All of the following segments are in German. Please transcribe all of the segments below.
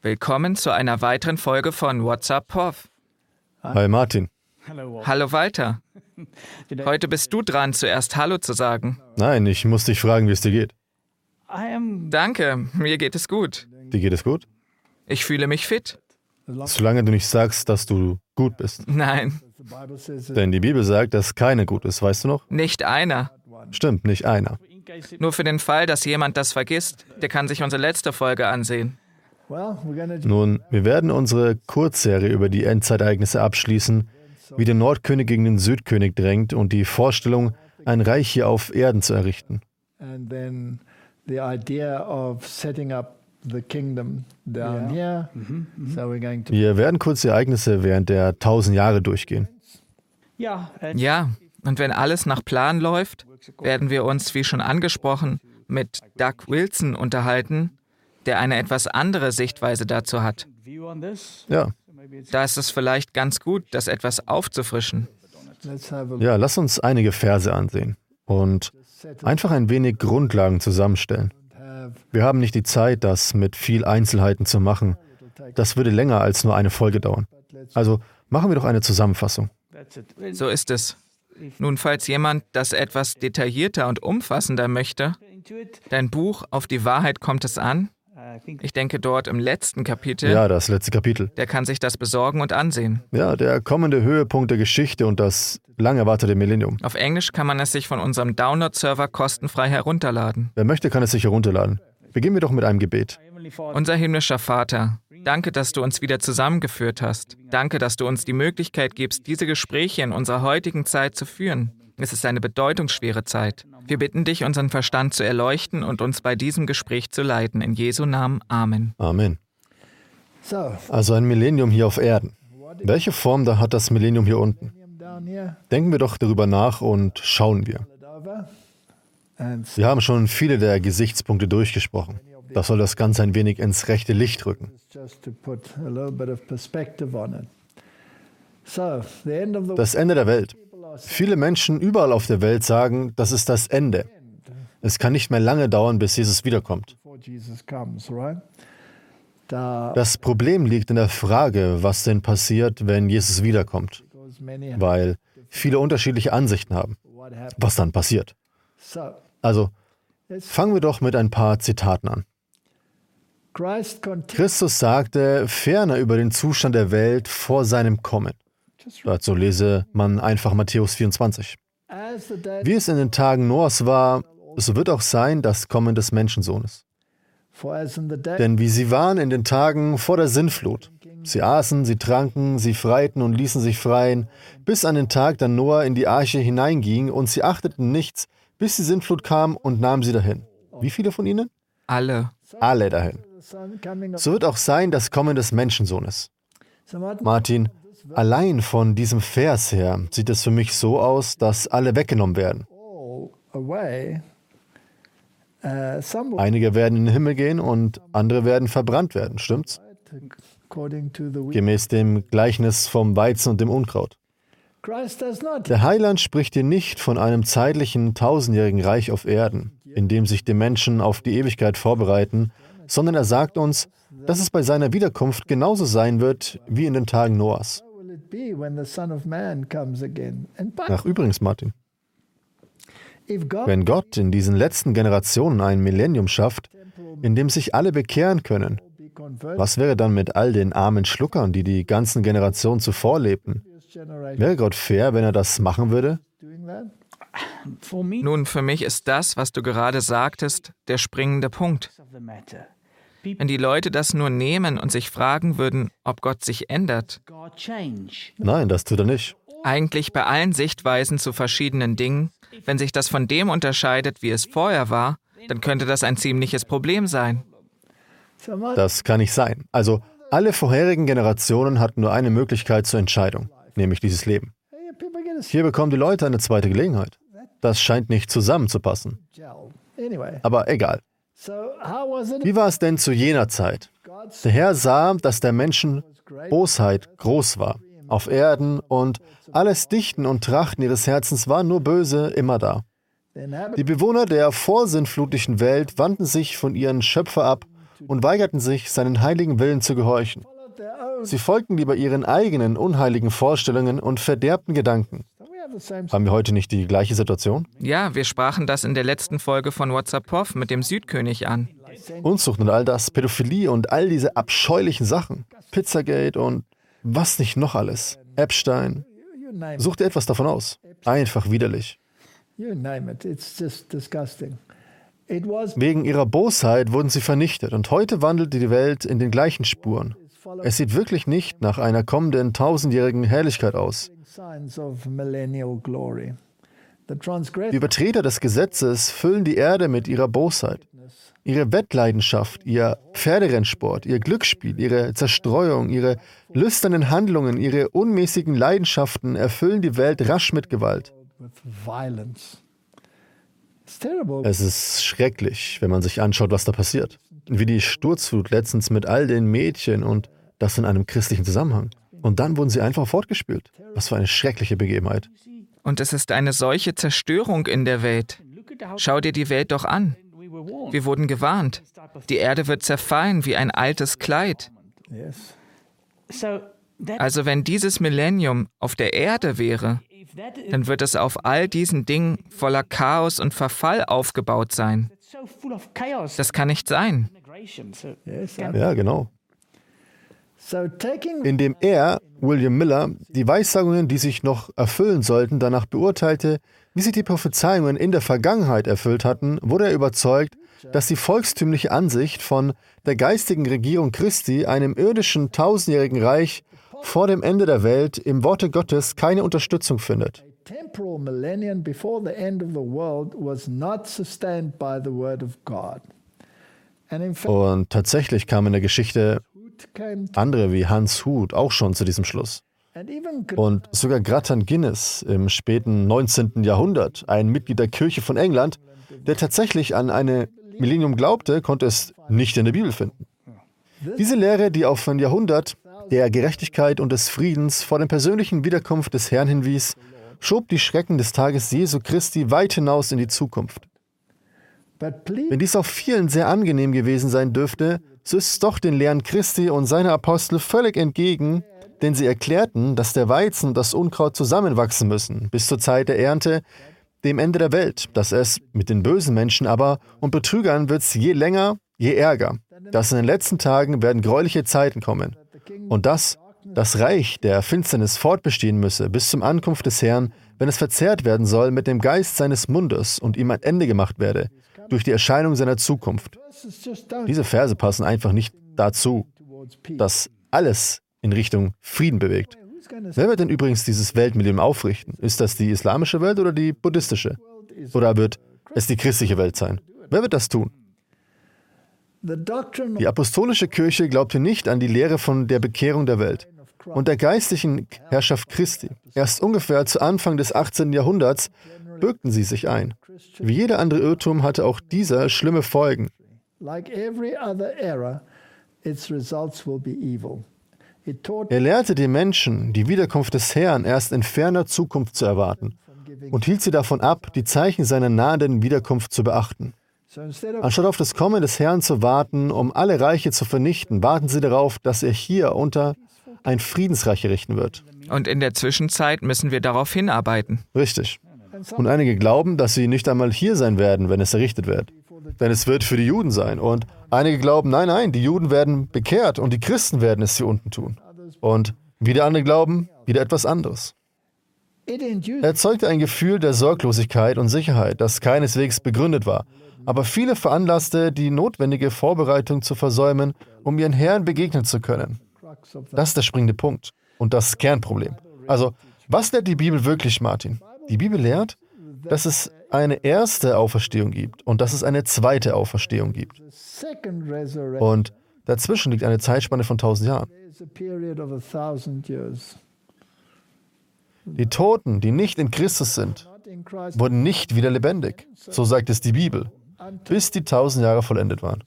Willkommen zu einer weiteren Folge von What's Up, Pov. Hi Martin. Hallo Walter. Heute bist du dran, zuerst Hallo zu sagen. Nein, ich muss dich fragen, wie es dir geht. Danke, mir geht es gut. Dir geht es gut? Ich fühle mich fit. Solange du nicht sagst, dass du gut bist. Nein, Denn die Bibel sagt, dass keiner gut ist, weißt du noch? nicht einer. Stimmt, nicht einer. Nur für den Fall, dass jemand das vergisst, der kann sich unsere letzte Folge ansehen. Nun, wir werden unsere Kurzserie über die Endzeitereignisse abschließen, wie der Nordkönig gegen den Südkönig drängt und die Vorstellung, ein Reich hier auf Erden zu errichten. Wir werden kurz die Ereignisse während der 1000 Jahre durchgehen. Ja, und wenn alles nach Plan läuft, werden wir uns, wie schon angesprochen, mit Doug Wilson unterhalten, der eine etwas andere Sichtweise dazu hat. Ja, Da ist es vielleicht ganz gut, das etwas aufzufrischen. ja, lass uns einige Verse ansehen und einfach ein wenig Grundlagen zusammenstellen. Wir haben nicht die Zeit, das mit viel Einzelheiten zu machen. Das würde länger als nur eine Folge dauern. Also machen wir doch eine Zusammenfassung. So ist es. Nun, falls jemand das etwas detaillierter und umfassender möchte, dein Buch Auf die Wahrheit kommt es an, ich denke dort im letzten Kapitel, Ja, das letzte Kapitel. der kann sich das besorgen und ansehen. Ja, der kommende Höhepunkt der Geschichte und das lang erwartete Millennium. Auf Englisch kann man es sich von unserem Download-Server kostenfrei herunterladen. Wer möchte, kann es sich herunterladen. Beginnen wir doch mit einem Gebet. Unser himmlischer Vater, danke, dass du uns wieder zusammengeführt hast. Danke, dass du uns die Möglichkeit gibst, diese Gespräche in unserer heutigen Zeit zu führen. Es ist eine bedeutungsschwere Zeit. Wir bitten dich, unseren Verstand zu erleuchten und uns bei diesem Gespräch zu leiten. In Jesu Namen. Amen. Amen. Also ein Millennium hier auf Erden. Welche Form da hat das Millennium hier unten? Denken wir doch darüber nach und schauen wir. Wir haben schon viele der Gesichtspunkte durchgesprochen. Das soll das Ganze ein wenig ins rechte Licht rücken. Das Ende der Welt. Viele Menschen überall auf der Welt sagen, das ist das Ende. Es kann nicht mehr lange dauern, bis Jesus wiederkommt. Das Problem liegt in der Frage, was denn passiert, wenn Jesus wiederkommt. Weil viele unterschiedliche Ansichten haben. Was dann passiert. Also, fangen wir doch mit ein paar Zitaten an. Christus sagte ferner über den Zustand der Welt vor seinem Kommen. Dazu lese man einfach Matthäus 24. Wie es in den Tagen Noahs war, so wird auch sein das Kommen des Menschensohnes. Denn wie sie waren in den Tagen vor der Sintflut. Sie aßen, sie tranken, sie freiten und ließen sich freien, bis an den Tag, da Noah in die Arche hineinging, und sie achteten nichts, bis die Sintflut kam und nahm sie dahin. Wie viele von ihnen? Alle. Alle dahin. So wird auch sein das Kommen des Menschensohnes. Martin, allein von diesem Vers her sieht es für mich so aus, dass alle weggenommen werden. Einige werden in den Himmel gehen und andere werden verbrannt werden, stimmt's? Gemäß dem Gleichnis vom Weizen und dem Unkraut. Der Heiland spricht hier nicht von einem zeitlichen, tausendjährigen Reich auf Erden, in dem sich die Menschen auf die Ewigkeit vorbereiten, sondern er sagt uns, dass es bei seiner Wiederkunft genauso sein wird wie in den Tagen Noahs. Ach, übrigens, Martin, wenn Gott in diesen letzten Generationen ein Millennium schafft, in dem sich alle bekehren können, was wäre dann mit all den armen Schluckern, die die ganzen Generationen zuvor lebten? Wäre Gott fair, wenn er das machen würde? Nun, für mich ist das, was du gerade sagtest, der springende Punkt. Wenn die Leute das nur nehmen und sich fragen würden, ob Gott sich ändert. Nein, das tut er nicht. Eigentlich bei allen Sichtweisen zu verschiedenen Dingen, wenn sich das von dem unterscheidet, wie es vorher war, dann könnte das ein ziemliches Problem sein. Das kann nicht sein. Also, alle vorherigen Generationen hatten nur eine Möglichkeit zur Entscheidung, nämlich dieses Leben. Hier bekommen die Leute eine zweite Gelegenheit. Das scheint nicht zusammenzupassen. Aber egal. Wie war es denn zu jener Zeit? Der Herr sah, dass der Menschen Bosheit groß war, auf Erden, und alles Dichten und Trachten ihres Herzens war nur böse immer da. Die Bewohner der vorsintflutlichen Welt wandten sich von ihrem Schöpfer ab und weigerten sich, seinen heiligen Willen zu gehorchen. Sie folgten lieber ihren eigenen unheiligen Vorstellungen und verderbten Gedanken. Haben wir heute nicht die gleiche Situation? Ja, wir sprachen das in der letzten Folge von What's Up Prof mit dem Südkönig an. Unzucht und all das, Pädophilie und all diese abscheulichen Sachen. Pizzagate und was nicht noch alles. Epstein. Such dir etwas davon aus. Einfach widerlich. Wegen ihrer Bosheit wurden sie vernichtet und heute wandelt die Welt in den gleichen Spuren. Es sieht wirklich nicht nach einer kommenden 1000-jährigen Herrlichkeit aus. Die Übertreter des Gesetzes füllen die Erde mit ihrer Bosheit. Ihre Wettleidenschaft, ihr Pferderennsport, ihr Glücksspiel, ihre Zerstreuung, ihre lüsternen Handlungen, ihre unmäßigen Leidenschaften erfüllen die Welt rasch mit Gewalt. Es ist schrecklich, wenn man sich anschaut, was da passiert. Wie die Sturzflut letztens mit all den Mädchen und das in einem christlichen Zusammenhang. Und dann wurden sie einfach fortgespült. Was für eine schreckliche Begebenheit. Und es ist eine solche Zerstörung in der Welt. Schau dir die Welt doch an. Wir wurden gewarnt. Die Erde wird zerfallen wie ein altes Kleid. Also wenn dieses Millennium auf der Erde wäre, dann wird es auf all diesen Dingen voller Chaos und Verfall aufgebaut sein. Das kann nicht sein. Ja, genau. Indem er, William Miller, die Weissagungen, die sich noch erfüllen sollten, danach beurteilte, wie sich die Prophezeiungen in der Vergangenheit erfüllt hatten, wurde er überzeugt, dass die volkstümliche Ansicht von der geistigen Regierung Christi, einem irdischen 1000-jährigen Reich vor dem Ende der Welt, im Worte Gottes keine Unterstützung findet. Und tatsächlich kamen in der Geschichte andere wie Hans Hut auch schon zu diesem Schluss. Und sogar Gratan Guinness im späten 19. Jahrhundert, ein Mitglied der Kirche von England, der tatsächlich an ein Millennium glaubte, konnte es nicht in der Bibel finden. Diese Lehre, die auf ein Jahrhundert der Gerechtigkeit und des Friedens vor der persönlichen Wiederkunft des Herrn hinwies, schob die Schrecken des Tages Jesu Christi weit hinaus in die Zukunft. Wenn dies auch vielen sehr angenehm gewesen sein dürfte, so ist es doch den Lehren Christi und seiner Apostel völlig entgegen, denn sie erklärten, dass der Weizen und das Unkraut zusammenwachsen müssen, bis zur Zeit der Ernte, dem Ende der Welt, dass es mit den bösen Menschen aber und Betrügern wird es je länger, je ärger, dass in den letzten Tagen werden gräuliche Zeiten kommen und dass das Reich der Finsternis fortbestehen müsse bis zum Ankunft des Herrn, wenn es verzehrt werden soll mit dem Geist seines Mundes und ihm ein Ende gemacht werde, durch die Erscheinung seiner Zukunft. Diese Verse passen einfach nicht dazu, dass alles in Richtung Frieden bewegt. Wer wird denn übrigens dieses Weltmillennium aufrichten? Ist das die islamische Welt oder die buddhistische? Oder wird es die christliche Welt sein? Wer wird das tun? Die apostolische Kirche glaubte nicht an die Lehre von der Bekehrung der Welt und der geistlichen Herrschaft Christi. Erst ungefähr zu Anfang des 18. Jahrhunderts bürgten sie sich ein. Wie jeder andere Irrtum hatte auch dieser schlimme Folgen. Er lehrte die Menschen, die Wiederkunft des Herrn erst in ferner Zukunft zu erwarten und hielt sie davon ab, die Zeichen seiner nahenden Wiederkunft zu beachten. Anstatt auf das Kommen des Herrn zu warten, um alle Reiche zu vernichten, warten sie darauf, dass er hier unter ein Friedensreich errichten wird. Und in der Zwischenzeit müssen wir darauf hinarbeiten. Richtig. Und einige glauben, dass sie nicht einmal hier sein werden, wenn es errichtet wird. Denn es wird für die Juden sein. Und einige glauben, nein, die Juden werden bekehrt und die Christen werden es hier unten tun. Und wieder andere glauben, wieder etwas anderes. Er erzeugte ein Gefühl der Sorglosigkeit und Sicherheit, das keineswegs begründet war, aber viele veranlasste, die notwendige Vorbereitung zu versäumen, um ihren Herrn begegnen zu können. Das ist der springende Punkt und das Kernproblem. Also, was lehrt die Bibel wirklich, Martin? Die Bibel lehrt, dass es eine erste Auferstehung gibt und dass es eine zweite Auferstehung gibt. Und dazwischen liegt eine Zeitspanne von 1000 Jahren. Die Toten, die nicht in Christus sind, wurden nicht wieder lebendig. So sagt es die Bibel, bis die 1000 Jahre vollendet waren.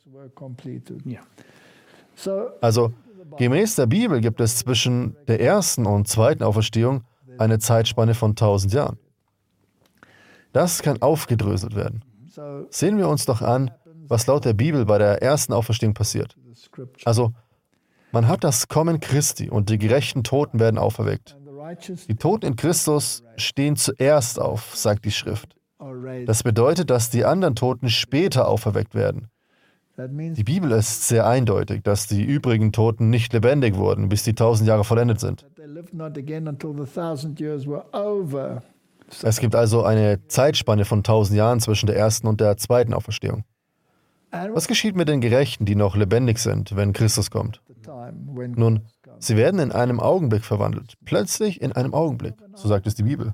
Also, gemäß der Bibel gibt es zwischen der ersten und zweiten Auferstehung eine Zeitspanne von 1000 Jahren. Das kann aufgedröselt werden. Sehen wir uns doch an, was laut der Bibel bei der ersten Auferstehung passiert. Also, man hat das Kommen Christi und die gerechten Toten werden auferweckt. Die Toten in Christus stehen zuerst auf, sagt die Schrift. Das bedeutet, dass die anderen Toten später auferweckt werden. Die Bibel ist sehr eindeutig, dass die übrigen Toten nicht lebendig wurden, bis die 1000 Jahre vollendet sind. Es gibt also eine Zeitspanne von 1000 Jahren zwischen der ersten und der zweiten Auferstehung. Was geschieht mit den Gerechten, die noch lebendig sind, wenn Christus kommt? Nun, sie werden in einem Augenblick verwandelt. Plötzlich in einem Augenblick. So sagt es die Bibel.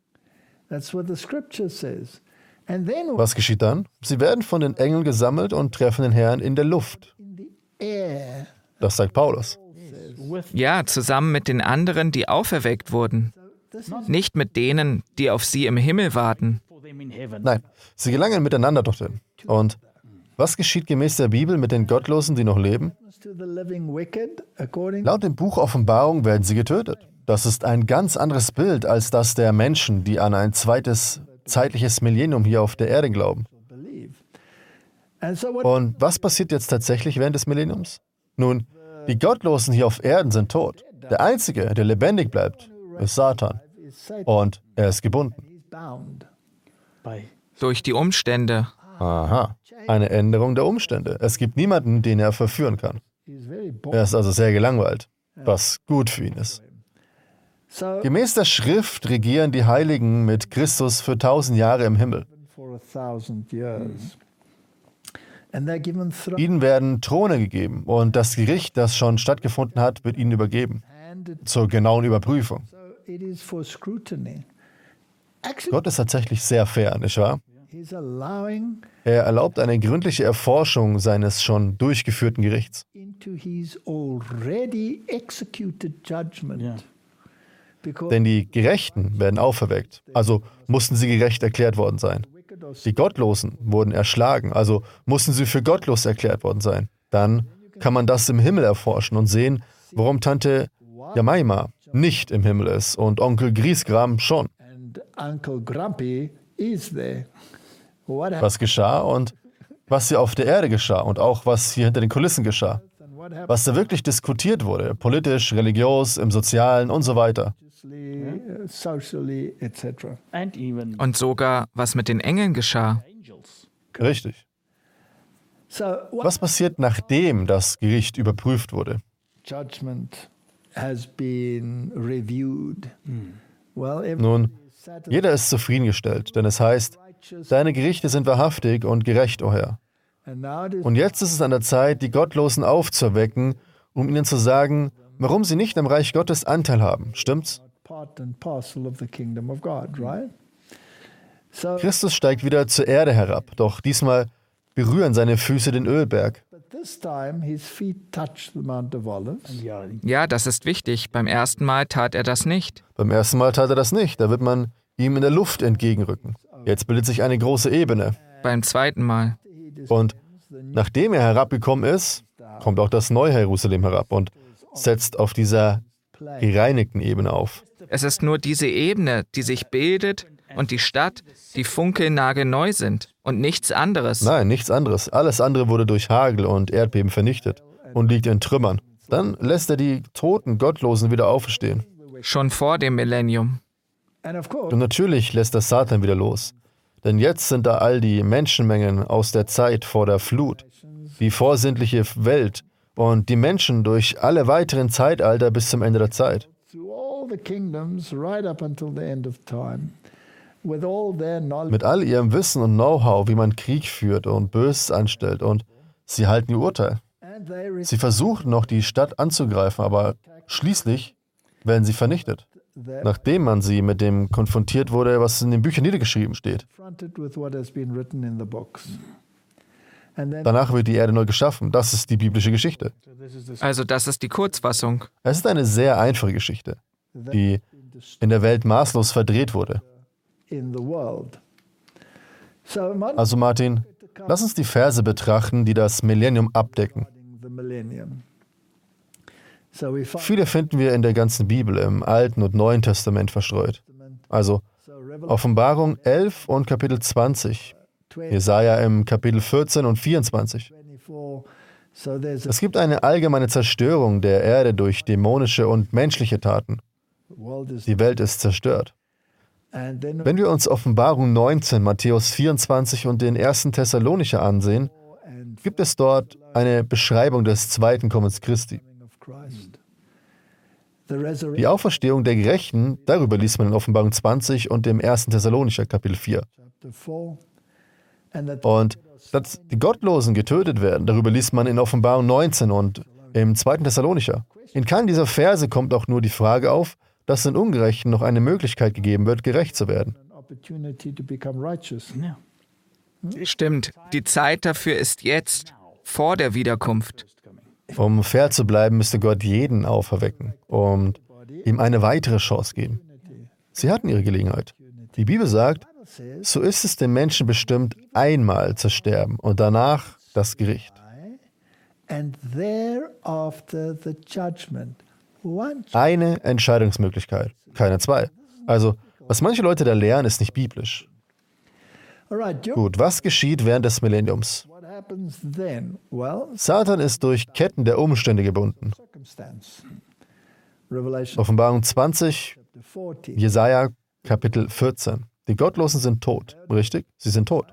Was geschieht dann? Sie werden von den Engeln gesammelt und treffen den Herrn in der Luft. Das sagt Paulus. Ja, zusammen mit den anderen, die auferweckt wurden. Nicht mit denen, die auf sie im Himmel warten. Nein, sie gelangen miteinander dorthin. Und was geschieht gemäß der Bibel mit den Gottlosen, die noch leben? Laut dem Buch Offenbarung werden sie getötet. Das ist ein ganz anderes Bild als das der Menschen, die an ein zweites zeitliches Millennium hier auf der Erde glauben. Und was passiert jetzt tatsächlich während des Millenniums? Nun, die Gottlosen hier auf Erden sind tot. Der Einzige, der lebendig bleibt, ist Satan. Und er ist gebunden. Durch die Umstände. Aha, eine Änderung der Umstände. Es gibt niemanden, den er verführen kann. Er ist also sehr gelangweilt, was gut für ihn ist. Gemäß der Schrift regieren die Heiligen mit Christus für 1000 Jahre im Himmel. Ihnen werden Throne gegeben und das Gericht, das schon stattgefunden hat, wird ihnen übergeben. Zur genauen Überprüfung. Gott ist tatsächlich sehr fair, nicht wahr? Er erlaubt eine gründliche Erforschung seines schon durchgeführten Gerichts. Denn die Gerechten werden auferweckt, also mussten sie gerecht erklärt worden sein. Die Gottlosen wurden erschlagen, also mussten sie für gottlos erklärt worden sein. Dann kann man das im Himmel erforschen und sehen, warum Tante Jemima nicht im Himmel ist und Onkel Griesgram schon. Was geschah und was hier auf der Erde geschah und auch was hier hinter den Kulissen geschah. Was da wirklich diskutiert wurde, politisch, religiös, im Sozialen und so weiter. Und sogar, was mit den Engeln geschah. Richtig. Was passiert, nachdem das Gericht überprüft wurde? Nun, jeder ist zufriedengestellt, denn es heißt, deine Gerichte sind wahrhaftig und gerecht, o Herr. Und jetzt ist es an der Zeit, die Gottlosen aufzuwecken, um ihnen zu sagen, warum sie nicht am Reich Gottes Anteil haben. Stimmt's? Christus steigt wieder zur Erde herab, doch diesmal berühren seine Füße den Ölberg. Ja, das ist wichtig. Beim ersten Mal tat er das nicht. Beim ersten Mal tat er das nicht, da wird man ihm in der Luft entgegenrücken. Jetzt bildet sich eine große Ebene. Beim zweiten Mal. Und nachdem er herabgekommen ist, kommt auch das neue Jerusalem herab und setzt auf dieser gereinigten Ebene auf. Es ist nur diese Ebene, die sich bildet und die Stadt, die funkelnagelneu sind und nichts anderes. Nein, nichts anderes. Alles andere wurde durch Hagel und Erdbeben vernichtet und liegt in Trümmern. Dann lässt er die toten Gottlosen wieder auferstehen. Schon vor dem Millennium. Und natürlich lässt das Satan wieder los. Denn jetzt sind da all die Menschenmengen aus der Zeit vor der Flut, die vorsintliche Welt und die Menschen durch alle weiteren Zeitalter bis zum Ende der Zeit. Mit all ihrem Wissen und Know-how, wie man Krieg führt und Böses anstellt, und sie halten ihr Urteil. Sie versuchen noch, die Stadt anzugreifen, aber schließlich werden sie vernichtet, nachdem man sie mit dem konfrontiert wurde, was in den Büchern niedergeschrieben steht. Danach wird die Erde neu geschaffen. Das ist die biblische Geschichte. Also das ist die Kurzfassung. Es ist eine sehr einfache Geschichte, die in der Welt maßlos verdreht wurde. Also Martin, lass uns die Verse betrachten, die das Millennium abdecken. Viele finden wir in der ganzen Bibel, im Alten und Neuen Testament verstreut. Also Offenbarung 11 und Kapitel 20 Jesaja im Kapitel 14 und 24. Es gibt eine allgemeine Zerstörung der Erde durch dämonische und menschliche Taten. Die Welt ist zerstört. Wenn wir uns Offenbarung 19, Matthäus 24 und den 1. Thessalonicher ansehen, gibt es dort eine Beschreibung des zweiten Kommens Christi. Die Auferstehung der Gerechten, darüber liest man in Offenbarung 20 und im 1. Thessalonicher Kapitel 4. Und dass die Gottlosen getötet werden, darüber liest man in Offenbarung 19 und im 2. Thessalonicher. In keinem dieser Verse kommt auch nur die Frage auf, dass den Ungerechten noch eine Möglichkeit gegeben wird, gerecht zu werden. Stimmt, die Zeit dafür ist jetzt, vor der Wiederkunft. Um fair zu bleiben, müsste Gott jeden auferwecken und ihm eine weitere Chance geben. Sie hatten ihre Gelegenheit. Die Bibel sagt, so ist es dem Menschen bestimmt, einmal zu sterben und danach das Gericht. Eine Entscheidungsmöglichkeit, keine zwei. Also, was manche Leute da lernen, ist nicht biblisch. Gut, was geschieht während des Millenniums? Satan ist durch Ketten der Umstände gebunden. Offenbarung 20, Jesaja Kapitel 14. Die Gottlosen sind tot, richtig? Sie sind tot.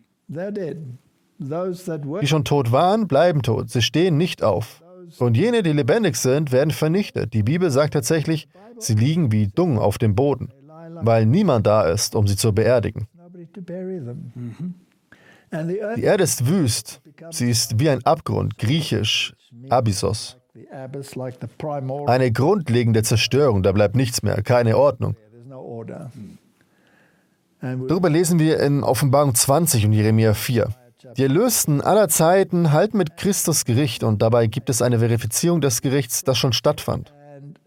Die schon tot waren, bleiben tot. Sie stehen nicht auf. Und jene, die lebendig sind, werden vernichtet. Die Bibel sagt tatsächlich, sie liegen wie Dung auf dem Boden, weil niemand da ist, um sie zu beerdigen. Die Erde ist wüst. Sie ist wie ein Abgrund, griechisch Abyssos. Eine grundlegende Zerstörung, da bleibt nichts mehr, keine Ordnung. Darüber lesen wir in Offenbarung 20 und Jeremia 4. Die Erlösten aller Zeiten halten mit Christus Gericht und dabei gibt es eine Verifizierung des Gerichts, das schon stattfand.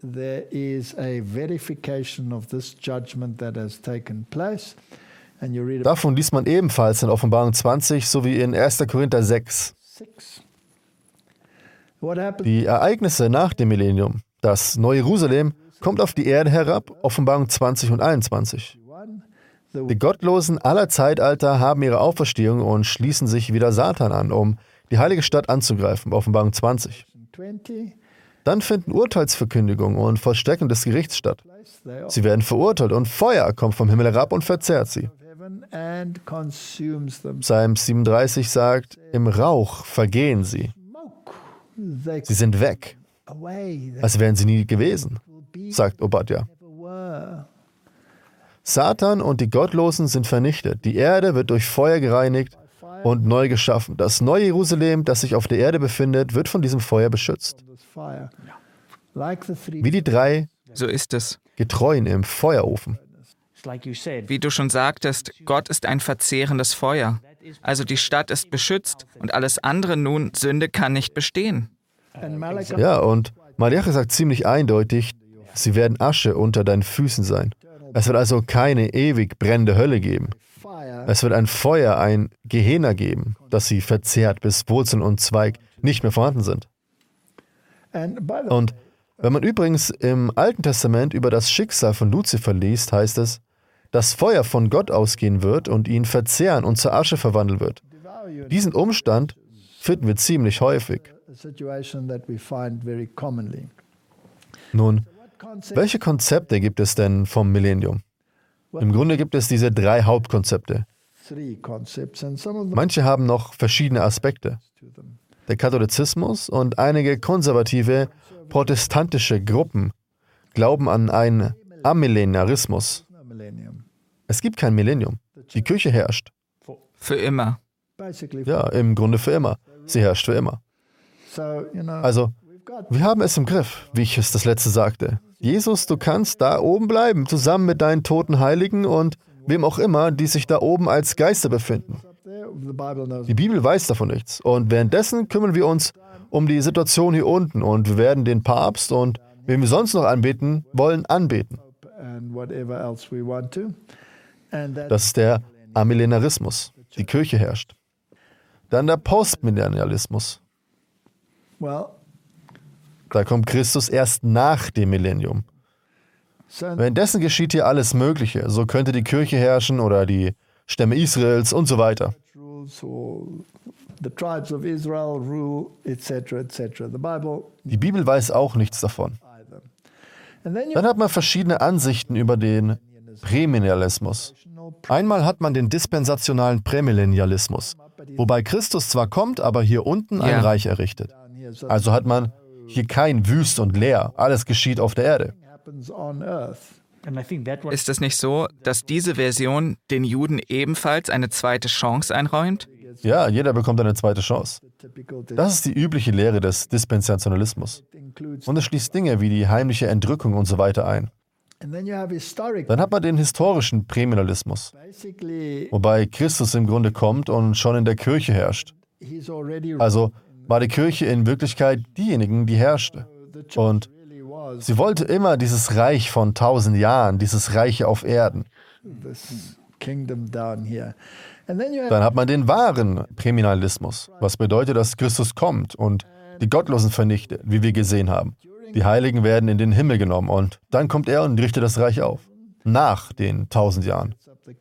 Davon liest man ebenfalls in Offenbarung 20 sowie in 1. Korinther 6. Die Ereignisse nach dem Millennium, das Neue Jerusalem, kommt auf die Erde herab, Offenbarung 20 und 21. Die Gottlosen aller Zeitalter haben ihre Auferstehung und schließen sich wieder Satan an, um die heilige Stadt anzugreifen, Offenbarung 20. Dann finden Urteilsverkündigung und Vollstreckung des Gerichts statt. Sie werden verurteilt und Feuer kommt vom Himmel herab und verzehrt sie. Psalm 37 sagt, im Rauch vergehen sie. Sie sind weg, als wären sie nie gewesen, sagt Obadja. Satan und die Gottlosen sind vernichtet. Die Erde wird durch Feuer gereinigt und neu geschaffen. Das neue Jerusalem, das sich auf der Erde befindet, wird von diesem Feuer beschützt. Wie die drei So ist es. Getreuen im Feuerofen. Wie du schon sagtest, Gott ist ein verzehrendes Feuer. Also die Stadt ist beschützt und alles andere nun, Sünde kann nicht bestehen. Ja, und Malachi sagt ziemlich eindeutig, sie werden Asche unter deinen Füßen sein. Es wird also keine ewig brennende Hölle geben. Es wird ein Feuer, ein Gehenna geben, das sie verzehrt, bis Wurzeln und Zweig nicht mehr vorhanden sind. Und wenn man übrigens im Alten Testament über das Schicksal von Luzifer liest, heißt es, dass Feuer von Gott ausgehen wird und ihn verzehren und zur Asche verwandeln wird. Diesen Umstand finden wir ziemlich häufig. Nun, welche Konzepte gibt es denn vom Millennium? Im Grunde gibt es diese 3 Hauptkonzepte. Manche haben noch verschiedene Aspekte. Der Katholizismus und einige konservative protestantische Gruppen glauben an einen Amillenarismus. Es gibt kein Millennium. Die Kirche herrscht. Für immer. Ja, im Grunde für immer. Sie herrscht für immer. Also, wir haben es im Griff, wie ich es das letzte sagte. Jesus, du kannst da oben bleiben, zusammen mit deinen toten Heiligen und wem auch immer, die sich da oben als Geister befinden. Die Bibel weiß davon nichts. Und währenddessen kümmern wir uns um die Situation hier unten und wir werden den Papst und wen wir sonst noch anbeten wollen, anbeten. Das ist der Amillenarismus. Die Kirche herrscht. Dann der Postmillennialismus. Da kommt Christus erst nach dem Millennium. Währenddessen geschieht hier alles Mögliche. So könnte die Kirche herrschen oder die Stämme Israels und so weiter. Die Bibel weiß auch nichts davon. Dann hat man verschiedene Ansichten über den Prämillennialismus. Einmal hat man den dispensationalen Prämillennialismus, wobei Christus zwar kommt, aber hier unten ein Reich errichtet. Also hat man hier kein wüst und leer, alles geschieht auf der Erde. Ist es nicht so, dass diese Version den Juden ebenfalls eine zweite Chance einräumt? Ja, jeder bekommt eine zweite Chance. Das ist die übliche Lehre des Dispensationalismus. Und es schließt Dinge wie die heimliche Entrückung und so weiter ein. Dann hat man den historischen Prämillennialismus, wobei Christus im Grunde kommt und schon in der Kirche herrscht. Also war die Kirche in Wirklichkeit diejenigen, die herrschte. Und sie wollte immer dieses Reich von 1000 Jahren, dieses Reich auf Erden. Dann hat man den wahren Prämillennialismus, was bedeutet, dass Christus kommt und die Gottlosen vernichtet, wie wir gesehen haben. Die Heiligen werden in den Himmel genommen und dann kommt er und richtet das Reich auf. Nach den 1000 Jahren.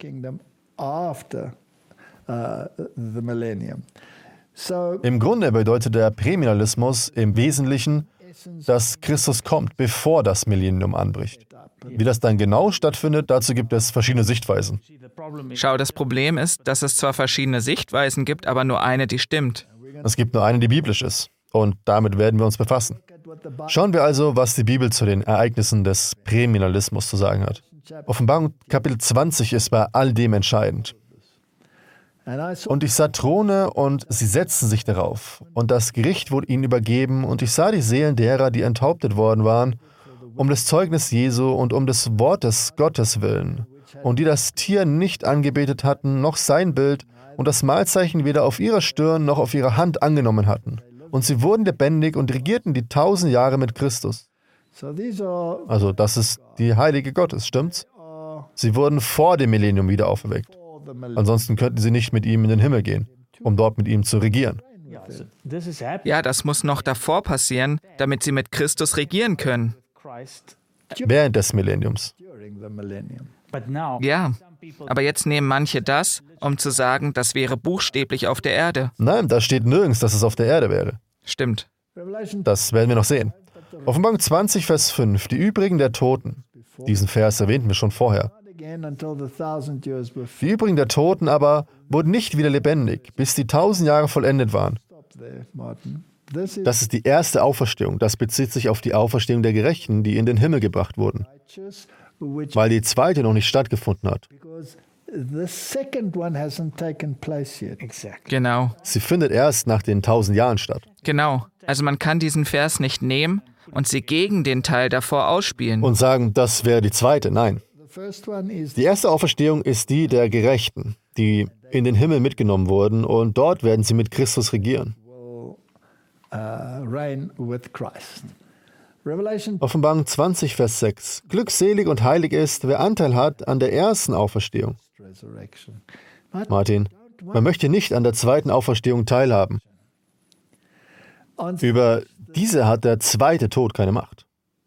Im Grunde bedeutet der Prämillennialismus im Wesentlichen, dass Christus kommt, bevor das Millennium anbricht. Wie das dann genau stattfindet, dazu gibt es verschiedene Sichtweisen. Schau, das Problem ist, dass es zwar verschiedene Sichtweisen gibt, aber nur eine, die stimmt. Es gibt nur eine, die biblisch ist. Und damit werden wir uns befassen. Schauen wir also, was die Bibel zu den Ereignissen des Prämillennialismus zu sagen hat. Offenbarung Kapitel 20 ist bei all dem entscheidend. Und ich sah Throne und sie setzten sich darauf. Und das Gericht wurde ihnen übergeben. Und ich sah die Seelen derer, die enthauptet worden waren, um des Zeugnis Jesu und um des Wortes Gottes willen. Und die das Tier nicht angebetet hatten, noch sein Bild und das Mahlzeichen weder auf ihrer Stirn noch auf ihrer Hand angenommen hatten. Und sie wurden lebendig und regierten die 1000 Jahre mit Christus. Also das ist die Heilige Gottes, stimmt's? Sie wurden vor dem Millennium wieder auferweckt. Ansonsten könnten sie nicht mit ihm in den Himmel gehen, um dort mit ihm zu regieren. Ja, das muss noch davor passieren, damit sie mit Christus regieren können. Während des Millenniums. Ja, aber jetzt nehmen manche das, um zu sagen, das wäre buchstäblich auf der Erde. Nein, da steht nirgends, dass es auf der Erde wäre. Stimmt. Das werden wir noch sehen. Offenbarung 20, Vers 5, die übrigen der Toten. Diesen Vers erwähnten wir schon vorher. Die übrigen der Toten aber wurden nicht wieder lebendig, bis die 1000 Jahre vollendet waren. Das ist die erste Auferstehung. Das bezieht sich auf die Auferstehung der Gerechten, die in den Himmel gebracht wurden. Weil die zweite noch nicht stattgefunden hat. Genau. Sie findet erst nach den 1000 Jahren statt. Genau. Also man kann diesen Vers nicht nehmen und sie gegen den Teil davor ausspielen. Und sagen, das wäre die zweite. Nein. Die erste Auferstehung ist die der Gerechten, die in den Himmel mitgenommen wurden und dort werden sie mit Christus regieren. Offenbarung 20, Vers 6. Glückselig und heilig ist, wer Anteil hat an der ersten Auferstehung. Martin, man möchte nicht an der zweiten Auferstehung teilhaben. Über diese hat der zweite Tod keine Macht.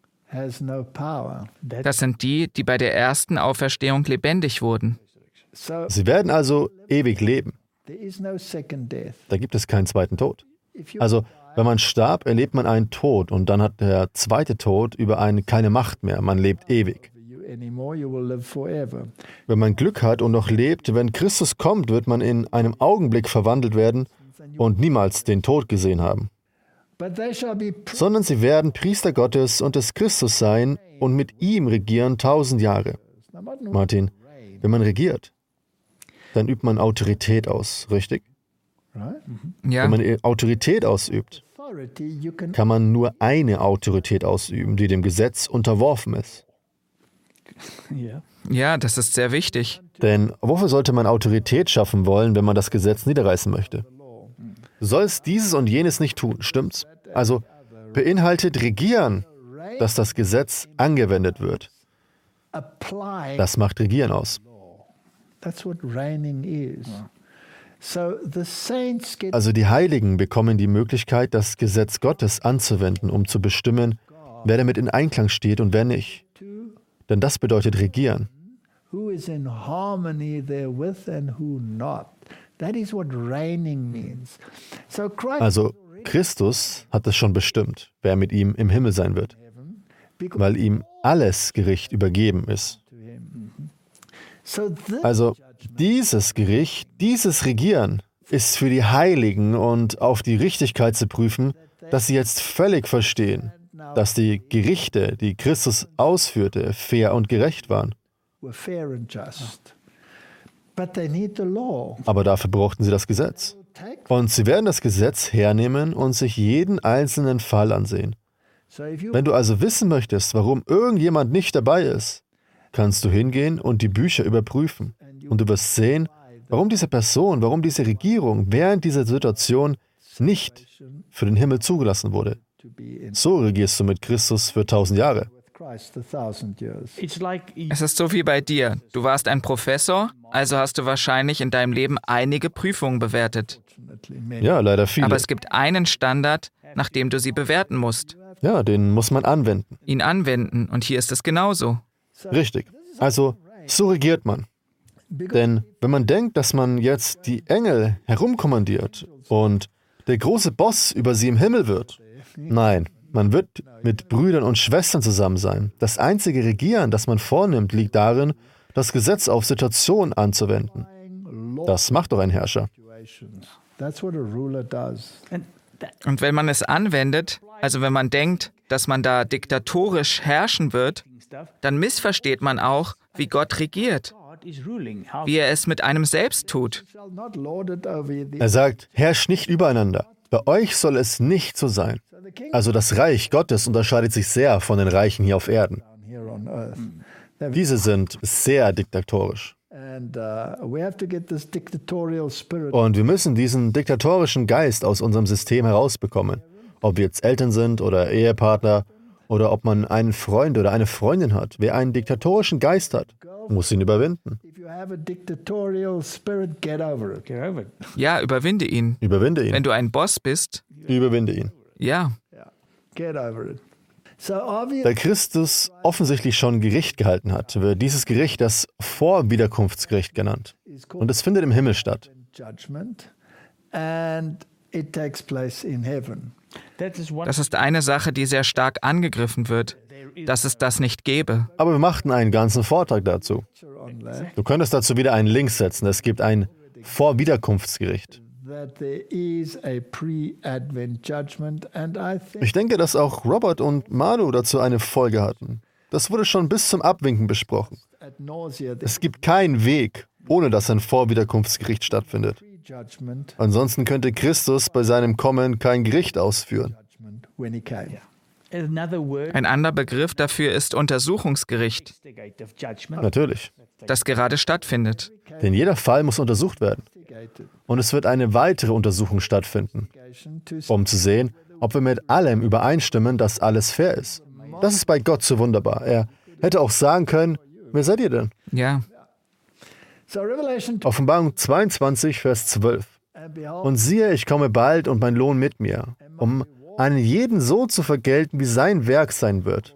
Das sind die, die bei der ersten Auferstehung lebendig wurden. Sie werden also ewig leben. Da gibt es keinen zweiten Tod. Also, wenn man starb, erlebt man einen Tod und dann hat der zweite Tod über einen keine Macht mehr. Man lebt ewig. Wenn man Glück hat und noch lebt, wenn Christus kommt, wird man in einem Augenblick verwandelt werden und niemals den Tod gesehen haben. Sondern sie werden Priester Gottes und des Christus sein und mit ihm regieren 1000 Jahre. Martin, wenn man regiert, dann übt man Autorität aus, richtig? Ja. Wenn man Autorität ausübt, kann man nur eine Autorität ausüben, die dem Gesetz unterworfen ist. Ja, das ist sehr wichtig. Denn wofür sollte man Autorität schaffen wollen, wenn man das Gesetz niederreißen möchte? Du sollst dieses und jenes nicht tun, stimmt's? Also beinhaltet Regieren, dass das Gesetz angewendet wird. Das macht Regieren aus. Also die Heiligen bekommen die Möglichkeit, das Gesetz Gottes anzuwenden, um zu bestimmen, wer damit in Einklang steht und wer nicht. Denn das bedeutet Regieren. Also Christus hat es schon bestimmt, wer mit ihm im Himmel sein wird, weil ihm alles Gericht übergeben ist. Also dieses Gericht, dieses Regieren ist für die Heiligen und auf die Richtigkeit zu prüfen, dass sie jetzt völlig verstehen, dass die Gerichte, die Christus ausführte, fair und gerecht waren. Aber dafür brauchten sie das Gesetz. Und sie werden das Gesetz hernehmen und sich jeden einzelnen Fall ansehen. Wenn du also wissen möchtest, warum irgendjemand nicht dabei ist, kannst du hingehen und die Bücher überprüfen. Und du wirst sehen, warum diese Person, warum diese Regierung während dieser Situation nicht für den Himmel zugelassen wurde. So regierst du mit Christus für 1000 Jahre. Es ist so wie bei dir. Du warst ein Professor, also hast du wahrscheinlich in deinem Leben einige Prüfungen bewertet. Ja, leider viele. Aber es gibt einen Standard, nach dem du sie bewerten musst. Ja, den muss man anwenden. Ihn anwenden. Und hier ist es genauso. Richtig. Also, so regiert man. Denn wenn man denkt, dass man jetzt die Engel herumkommandiert und der große Boss über sie im Himmel wird, nein, man wird mit Brüdern und Schwestern zusammen sein. Das einzige Regieren, das man vornimmt, liegt darin, das Gesetz auf Situationen anzuwenden. Das macht doch ein Herrscher. Und wenn man es anwendet, also wenn man denkt, dass man da diktatorisch herrschen wird, dann missversteht man auch, wie Gott regiert, wie er es mit einem selbst tut. Er sagt, herrscht nicht übereinander. Bei euch soll es nicht so sein. Also das Reich Gottes unterscheidet sich sehr von den Reichen hier auf Erden. Diese sind sehr diktatorisch. Und wir müssen diesen diktatorischen Geist aus unserem System herausbekommen. Ob wir jetzt Eltern sind oder Ehepartner oder ob man einen Freund oder eine Freundin hat. Wer einen diktatorischen Geist hat, muss ihn überwinden. Ja, überwinde ihn. Überwinde ihn. Wenn du ein Boss bist, überwinde ihn. Ja. Da Christus offensichtlich schon Gericht gehalten hat, wird dieses Gericht das Vorwiederkunftsgericht genannt. Und es findet im Himmel statt. Das ist eine Sache, die sehr stark angegriffen wird, dass es das nicht gäbe. Aber wir machten einen ganzen Vortrag dazu. Du könntest dazu wieder einen Link setzen. Es gibt ein Vorwiederkunftsgericht. Ich denke, dass auch Robert und Manu dazu eine Folge hatten. Das wurde schon bis zum Abwinken besprochen. Es gibt keinen Weg, ohne dass ein Vorwiederkunftsgericht stattfindet. Ansonsten könnte Christus bei seinem Kommen kein Gericht ausführen. Ein anderer Begriff dafür ist Untersuchungsgericht, Natürlich. das gerade stattfindet. Denn jeder Fall muss untersucht werden. Und es wird eine weitere Untersuchung stattfinden, um zu sehen, ob wir mit allem übereinstimmen, dass alles fair ist. Das ist bei Gott so wunderbar. Er hätte auch sagen können, wer seid ihr denn? Ja. Offenbarung 22, Vers 12. Und siehe, ich komme bald und mein Lohn mit mir, um einen jeden so zu vergelten, wie sein Werk sein wird.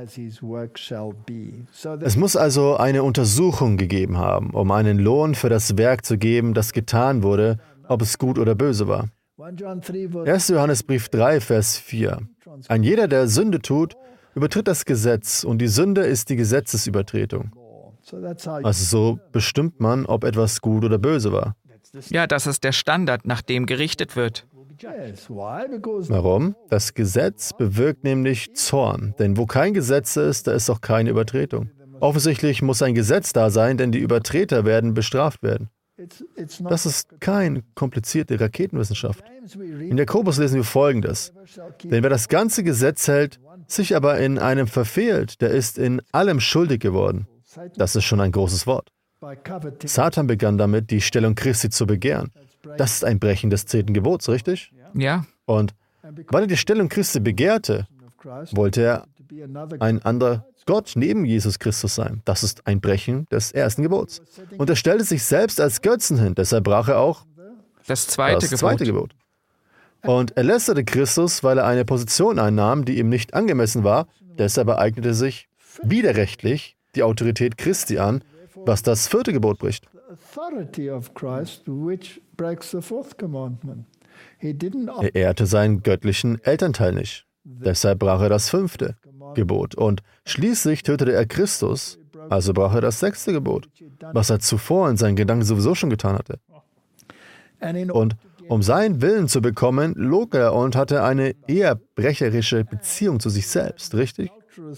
Es muss also eine Untersuchung gegeben haben, um einen Lohn für das Werk zu geben, das getan wurde, ob es gut oder böse war. 1. Johannesbrief 3, Vers 4. Ein jeder, der Sünde tut, übertritt das Gesetz, und die Sünde ist die Gesetzesübertretung. Also so bestimmt man, ob etwas gut oder böse war. Ja, das ist der Standard, nach dem gerichtet wird. Warum? Das Gesetz bewirkt nämlich Zorn, denn wo kein Gesetz ist, da ist auch keine Übertretung. Offensichtlich muss ein Gesetz da sein, denn die Übertreter werden bestraft werden. Das ist keine komplizierte Raketenwissenschaft. In Jakobus lesen wir Folgendes. Denn wer das ganze Gesetz hält, sich aber in einem verfehlt, der ist in allem schuldig geworden. Das ist schon ein großes Wort. Satan begann damit, die Stellung Christi zu begehren. Das ist ein Brechen des 10. Gebots, richtig? Ja. Und weil er die Stellung Christi begehrte, wollte er ein anderer Gott neben Jesus Christus sein. Das ist ein Brechen des 1. Gebots. Und er stellte sich selbst als Götzen hin, deshalb brach er auch das zweite Gebot. Und er lästerte Christus, weil er eine Position einnahm, die ihm nicht angemessen war, deshalb eignete sich widerrechtlich die Autorität Christi an, was das 4. Gebot bricht. Er ehrte seinen göttlichen Elternteil nicht. Deshalb brach er das 5. Gebot. Und schließlich tötete er Christus, also brach er das 6. Gebot, was er zuvor in seinen Gedanken sowieso schon getan hatte. Und um seinen Willen zu bekommen, log er und hatte eine ehebrecherische Beziehung zu sich selbst, richtig?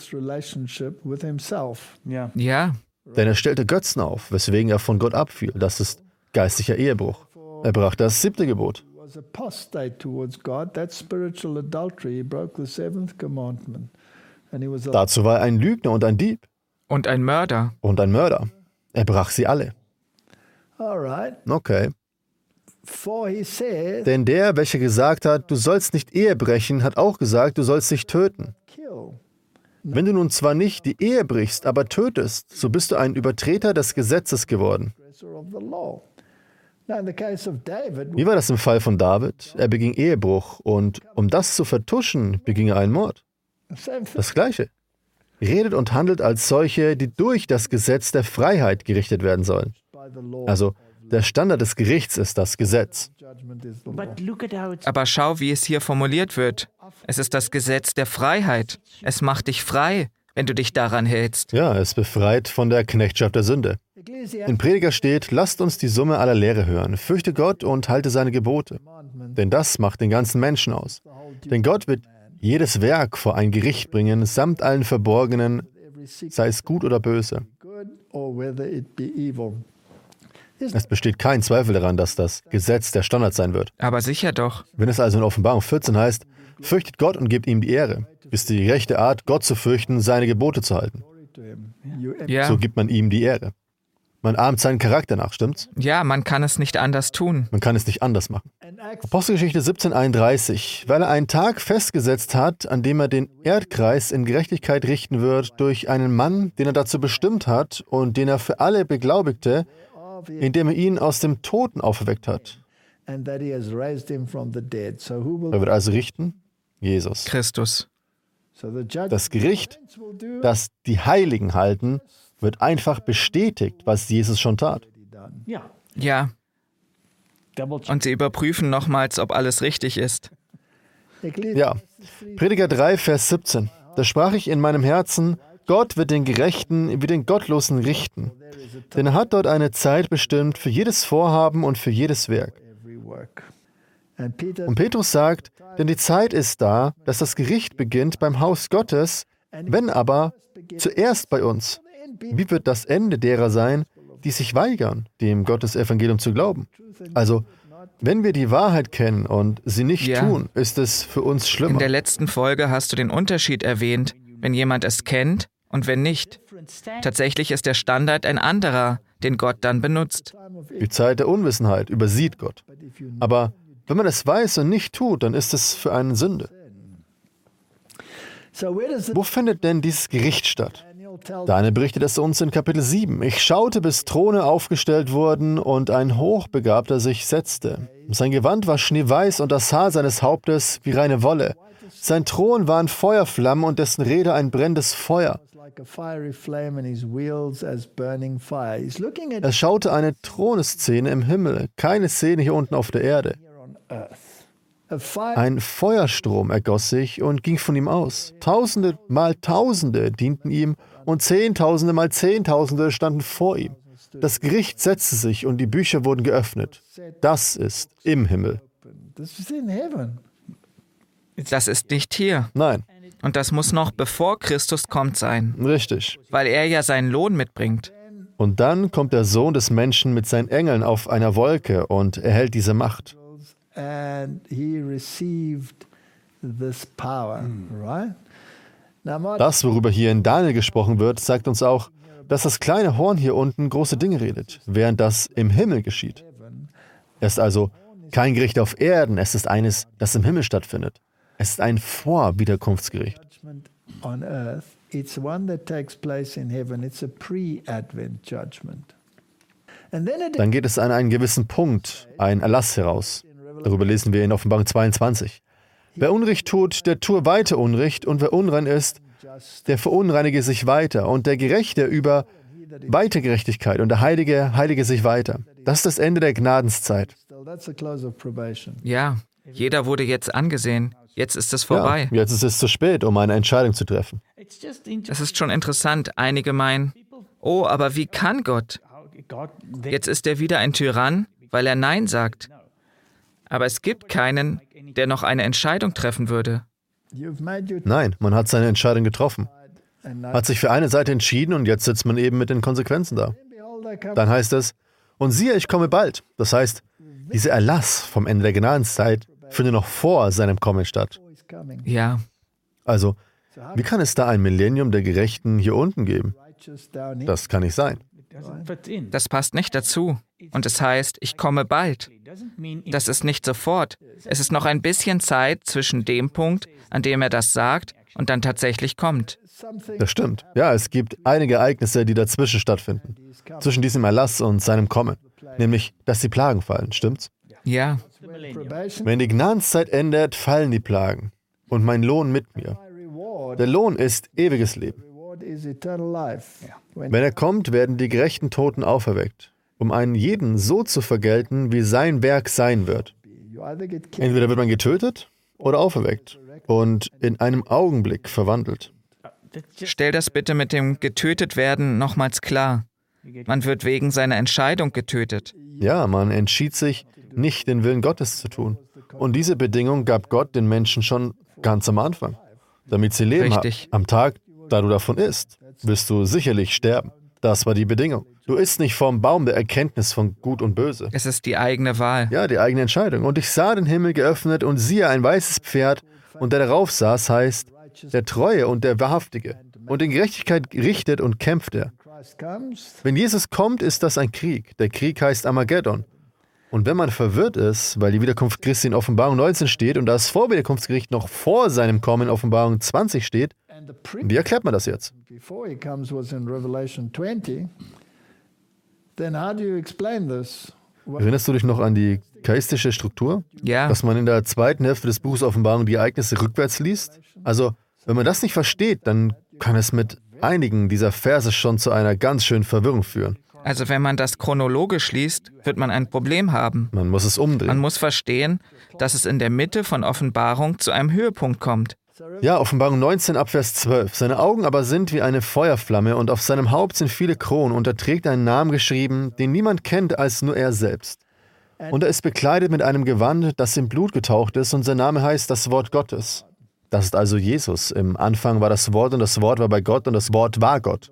Ja, Denn er stellte Götzen auf, weswegen er von Gott abfiel. Das ist geistlicher Ehebruch. Er brach das 7. Gebot. Dazu war er ein Lügner und ein Dieb und ein Mörder. und ein Mörder. Er brach sie alle. Okay. Denn der, welcher gesagt hat, du sollst nicht Ehe brechen, hat auch gesagt, du sollst nicht töten. Wenn du nun zwar nicht die Ehe brichst, aber tötest, so bist du ein Übertreter des Gesetzes geworden. Wie war das im Fall von David? Er beging Ehebruch und um das zu vertuschen, beging er einen Mord. Das Gleiche. Redet und handelt als solche, die durch das Gesetz der Freiheit gerichtet werden sollen. Also, der Standard des Gerichts ist das Gesetz. Aber schau, wie es hier formuliert wird. Es ist das Gesetz der Freiheit. Es macht dich frei, wenn du dich daran hältst. Ja, es befreit von der Knechtschaft der Sünde. In Prediger steht, lasst uns die Summe aller Lehre hören. Fürchte Gott und halte seine Gebote. Denn das macht den ganzen Menschen aus. Denn Gott wird jedes Werk vor ein Gericht bringen, samt allen Verborgenen, sei es gut oder böse. Es besteht kein Zweifel daran, dass das Gesetz der Standard sein wird. Aber sicher doch. Wenn es also in Offenbarung 14 heißt, fürchtet Gott und gebt ihm die Ehre, ist die rechte Art, Gott zu fürchten, seine Gebote zu halten. Ja. So gibt man ihm die Ehre. Man ahmt seinen Charakter nach, stimmt's? Ja, man kann es nicht anders tun. Man kann es nicht anders machen. Apostelgeschichte 17,31. Weil er einen Tag festgesetzt hat, an dem er den Erdkreis in Gerechtigkeit richten wird, durch einen Mann, den er dazu bestimmt hat und den er für alle beglaubigte, indem er ihn aus dem Toten auferweckt hat. Wer wird also richten? Jesus. Christus. Das Gericht, das die Heiligen halten, wird einfach bestätigt, was Jesus schon tat. Ja. Und sie überprüfen nochmals, ob alles richtig ist. Ja. Prediger 3, Vers 17. Da sprach ich in meinem Herzen, Gott wird den Gerechten wie den Gottlosen richten. Denn er hat dort eine Zeit bestimmt für jedes Vorhaben und für jedes Werk. Und Petrus sagt, denn die Zeit ist da, dass das Gericht beginnt beim Haus Gottes, wenn aber zuerst bei uns. Wie wird das Ende derer sein, die sich weigern, dem Gottesevangelium zu glauben? Also, wenn wir die Wahrheit kennen und sie nicht tun, ist es für uns schlimmer. In der letzten Folge hast du den Unterschied erwähnt, wenn jemand es kennt und wenn nicht. Tatsächlich ist der Standard ein anderer, den Gott dann benutzt. Die Zeit der Unwissenheit übersieht Gott. Aber wenn man es weiß und nicht tut, dann ist es für eine Sünde. Wo findet denn dieses Gericht statt? Daniel berichtet es uns in Kapitel 7. Ich schaute, bis Throne aufgestellt wurden und ein Hochbegabter sich setzte. Sein Gewand war schneeweiß und das Haar seines Hauptes wie reine Wolle. Sein Thron waren Feuerflammen und dessen Räder ein brennendes Feuer. Er schaute eine Thronszene im Himmel, keine Szene hier unten auf der Erde. Ein Feuerstrom ergoss sich und ging von ihm aus. Tausende mal Tausende dienten ihm und Zehntausende mal Zehntausende standen vor ihm. Das Gericht setzte sich und die Bücher wurden geöffnet. Das ist im Himmel. Das ist nicht hier. Nein. Und das muss noch bevor Christus kommt sein. Richtig. Weil er ja seinen Lohn mitbringt. Und dann kommt der Sohn des Menschen mit seinen Engeln auf einer Wolke und erhält diese Macht. Das, worüber hier in Daniel gesprochen wird, sagt uns auch, dass das kleine Horn hier unten große Dinge redet, während das im Himmel geschieht. Es ist also kein Gericht auf Erden, es ist eines, das im Himmel stattfindet. Es ist ein Vorwiederkunftsgericht. Dann geht es an einen gewissen Punkt, einen Erlass heraus. Darüber lesen wir in Offenbarung 22. Wer Unrecht tut, der tue weiter Unrecht, und wer unrein ist, der verunreinige sich weiter, und der Gerechte über weite Gerechtigkeit, und der Heilige heilige sich weiter. Das ist das Ende der Gnadenszeit. Ja, jeder wurde jetzt angesehen. Jetzt ist es vorbei. Ja, jetzt ist es zu spät, um eine Entscheidung zu treffen. Es ist schon interessant. Einige meinen, oh, aber wie kann Gott? Jetzt ist er wieder ein Tyrann, weil er Nein sagt. Aber es gibt keinen, der noch eine Entscheidung treffen würde. Nein, man hat seine Entscheidung getroffen. Hat sich für eine Seite entschieden und jetzt sitzt man eben mit den Konsequenzen da. Dann heißt es, und siehe, ich komme bald. Das heißt, dieser Erlass vom Ende der Gnadenzeit findet noch vor seinem Kommen statt. Ja, Also, wie kann es da ein Millennium der Gerechten hier unten geben? Das kann nicht sein. das passt nicht dazu. Und es heißt, ich komme bald. Das ist nicht sofort. Es ist noch ein bisschen Zeit zwischen dem Punkt, an dem er das sagt, und dann tatsächlich kommt. Das stimmt. Ja, es gibt einige Ereignisse, die dazwischen stattfinden. Zwischen diesem Erlass und seinem Kommen. Nämlich, dass die Plagen fallen, stimmt's? Ja, Wenn die Gnadenszeit endet, fallen die Plagen. Und mein Lohn mit mir. Der Lohn ist ewiges Leben. Wenn er kommt, werden die gerechten Toten auferweckt, um einen jeden so zu vergelten, wie sein Werk sein wird. Entweder wird man getötet oder auferweckt und in einem Augenblick verwandelt. stell das bitte mit dem Getötetwerden nochmals klar. Man wird wegen seiner Entscheidung getötet. Ja, man entschied sich, nicht den Willen Gottes zu tun. Und diese Bedingung gab Gott den Menschen schon ganz am Anfang, damit sie leben. Richtig. Am Tag, da du davon isst, wirst du sicherlich sterben. Das war die Bedingung. Du isst nicht vom Baum der Erkenntnis von Gut und Böse. Es ist die eigene Wahl. Ja, die eigene Entscheidung. Und ich sah den Himmel geöffnet und siehe ein weißes Pferd, und der darauf saß, heißt, der Treue und der Wahrhaftige. Und in Gerechtigkeit richtet und kämpft er. Wenn Jesus kommt, ist das ein Krieg. Der Krieg heißt Armageddon. Und wenn man verwirrt ist, weil die Wiederkunft Christi in Offenbarung 19 steht und das Vorwiederkunftsgericht noch vor seinem Kommen in Offenbarung 20 steht, wie erklärt man das jetzt? Erinnerst du dich noch an die chaistische Struktur? Ja, Dass man in der zweiten Hälfte des Buches Offenbarung die Ereignisse rückwärts liest? Also, wenn man das nicht versteht, dann kann es mit einigen dieser Verse schon zu einer ganz schönen Verwirrung führen. also wenn man das chronologisch liest, wird man ein Problem haben. Man muss es Man umdrehen. muss verstehen, dass es in der Mitte von Offenbarung zu einem Höhepunkt kommt. Ja, Offenbarung 19 ab Vers 12. Seine Augen aber sind wie eine Feuerflamme und auf seinem Haupt sind viele Kronen und er trägt einen Namen geschrieben, den niemand kennt als nur er selbst. Und er ist bekleidet mit einem Gewand, das in Blut getaucht ist und sein Name heißt das Wort Gottes. Das ist also Jesus. Im Anfang war das Wort und das Wort war bei Gott und das Wort war Gott.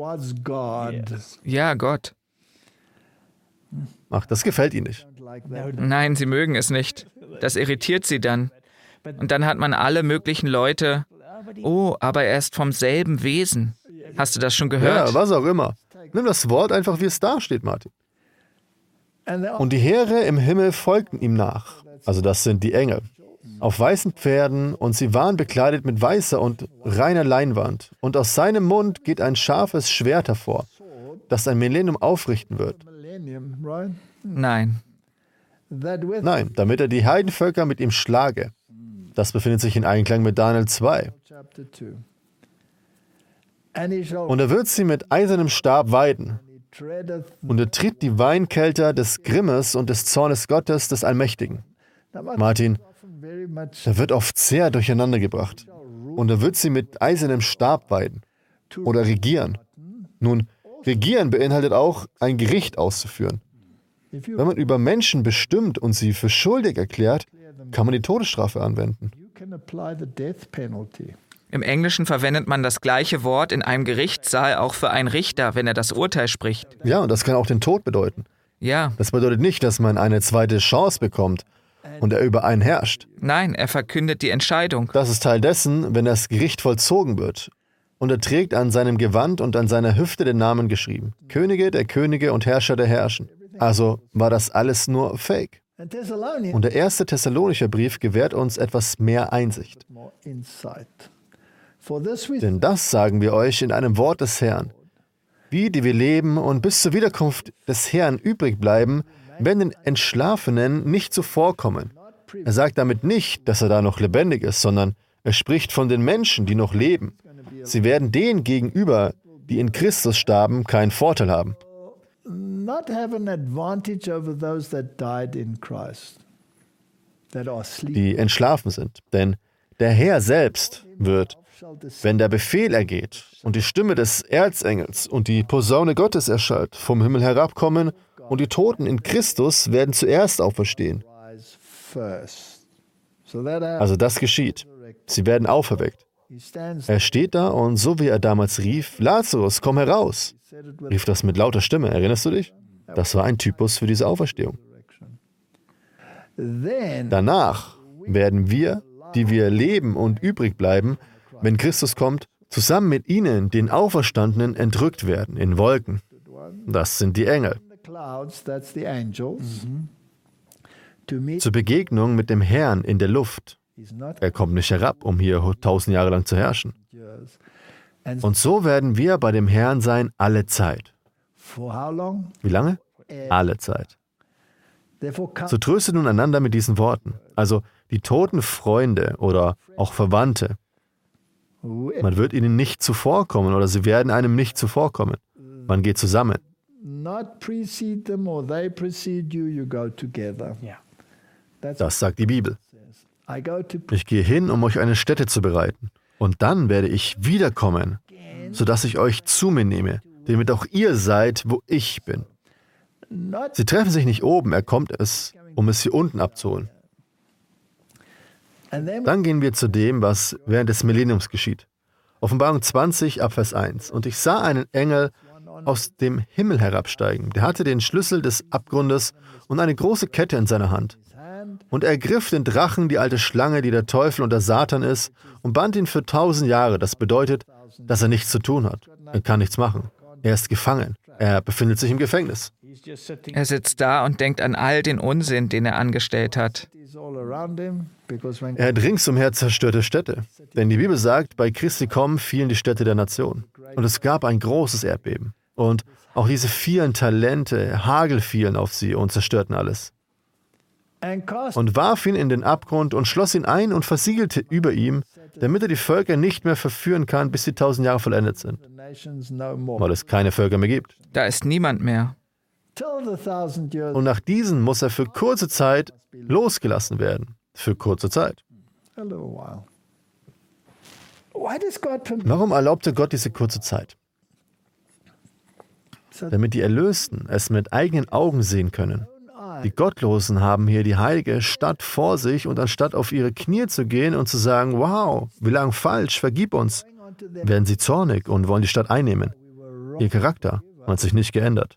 Ja, Gott. Ach, das gefällt Ihnen nicht. Nein, sie mögen es nicht. Das irritiert sie dann. Und dann hat man alle möglichen Leute. Oh, aber er ist vom selben Wesen. Hast du das schon gehört? Ja, was auch immer. Nimm das Wort einfach, wie es da steht, Martin. Und die Heere im Himmel folgten ihm nach. Also das sind die Engel. Auf weißen Pferden und sie waren bekleidet mit weißer und reiner Leinwand. Und aus seinem Mund geht ein scharfes Schwert hervor, das ein Millennium aufrichten wird. Nein. Nein, damit er die Heidenvölker mit ihm schlage. Das befindet sich in Einklang mit Daniel 2. Und er wird sie mit eisernem Stab weiden. Und er tritt die Weinkelter des Grimmes und des Zornes Gottes, des Allmächtigen. Martin, er wird oft sehr durcheinander gebracht. Und er wird sie mit eisernem Stab weiden. Oder regieren. Nun, regieren beinhaltet auch, ein Gericht auszuführen. Wenn man über Menschen bestimmt und sie für schuldig erklärt, kann man die Todesstrafe anwenden. Im Englischen verwendet man das gleiche Wort in einem Gerichtssaal auch für einen Richter, wenn er das Urteil spricht. Ja, und das kann auch den Tod bedeuten. Ja, Das bedeutet nicht, dass man eine zweite Chance bekommt und er über einen herrscht. nein, er verkündet die Entscheidung. Das ist Teil dessen, wenn das Gericht vollzogen wird. Und er trägt an seinem Gewand und an seiner Hüfte den Namen geschrieben. Könige der Könige und Herrscher der Herrschen. Also war das alles nur Fake. Und der erste Thessalonicher Brief gewährt uns etwas mehr Einsicht. Denn das sagen wir euch in einem Wort des Herrn. Wir, die wir leben und bis zur Wiederkunft des Herrn übrig bleiben, werden den Entschlafenen nicht zuvorkommen. Er sagt damit nicht, dass er da noch lebendig ist, sondern er spricht von den Menschen, die noch leben. Sie werden denen gegenüber, die in Christus starben, keinen Vorteil haben. not have an advantage over those that died in Christ, that are asleep. Die entschlafen sind. Denn der Herr selbst wird, wenn der Befehl ergeht und die Stimme des Erzengels und die Posaune Gottes erschallt, vom Himmel herabkommen und die Toten in Christus werden zuerst auferstehen. Also das geschieht. Sie werden auferweckt. Er steht da und so wie er damals rief, Lazarus, komm heraus, rief das mit lauter Stimme. Erinnerst du dich? Das war ein Typus für diese Auferstehung. Danach werden wir, die wir leben und übrig bleiben, wenn Christus kommt, zusammen mit ihnen, den Auferstandenen, entrückt werden in Wolken. Das sind die Engel. Zur Begegnung mit dem Herrn in der Luft. Er kommt nicht herab, um hier 1000 Jahre lang zu herrschen. Und so werden wir bei dem Herrn sein alle Zeit. Wie lange? Alle Zeit. So tröstet nun einander mit diesen Worten. Also die toten Freunde oder auch Verwandte. Man wird ihnen nicht zuvorkommen oder sie werden einem nicht zuvorkommen. Man geht zusammen. Das sagt die Bibel. Ich gehe hin, um euch eine Stätte zu bereiten. Und dann werde ich wiederkommen, sodass ich euch zu mir nehme, damit auch ihr seid, wo ich bin. Sie treffen sich nicht oben, er kommt es, um es hier unten abzuholen. Dann gehen wir zu dem, was während des Millenniums geschieht. Offenbarung 20, Abvers 1. Und ich sah einen Engel aus dem Himmel herabsteigen. Der hatte den Schlüssel des Abgrundes und eine große Kette in seiner Hand. Und er ergriff den Drachen, die alte Schlange, die der Teufel und der Satan ist, und band ihn für 1000 Jahre. Das bedeutet, dass er nichts zu tun hat. Er kann nichts machen. Er ist gefangen. Er befindet sich im Gefängnis. Er sitzt da und denkt an all den Unsinn, den er angestellt hat. Er hat ringsumher zerstörte Städte. Denn die Bibel sagt, bei Christi Kommen fielen die Städte der Nation. Und es gab ein großes Erdbeben. Und auch diese vielen Talente, Hagel fielen auf sie und zerstörten alles. Und warf ihn in den Abgrund und schloss ihn ein und versiegelte über ihm, damit er die Völker nicht mehr verführen kann, bis die 1000 Jahre vollendet sind. Weil es keine Völker mehr gibt. Da ist niemand mehr. Und nach diesen muss er für kurze Zeit losgelassen werden. Für kurze Zeit. Warum erlaubte Gott diese kurze Zeit? Damit die Erlösten es mit eigenen Augen sehen können. Die Gottlosen haben hier die heilige Stadt vor sich und anstatt auf ihre Knie zu gehen und zu sagen, wow, wir lagen falsch, vergib uns, werden sie zornig und wollen die Stadt einnehmen. Ihr Charakter hat sich nicht geändert.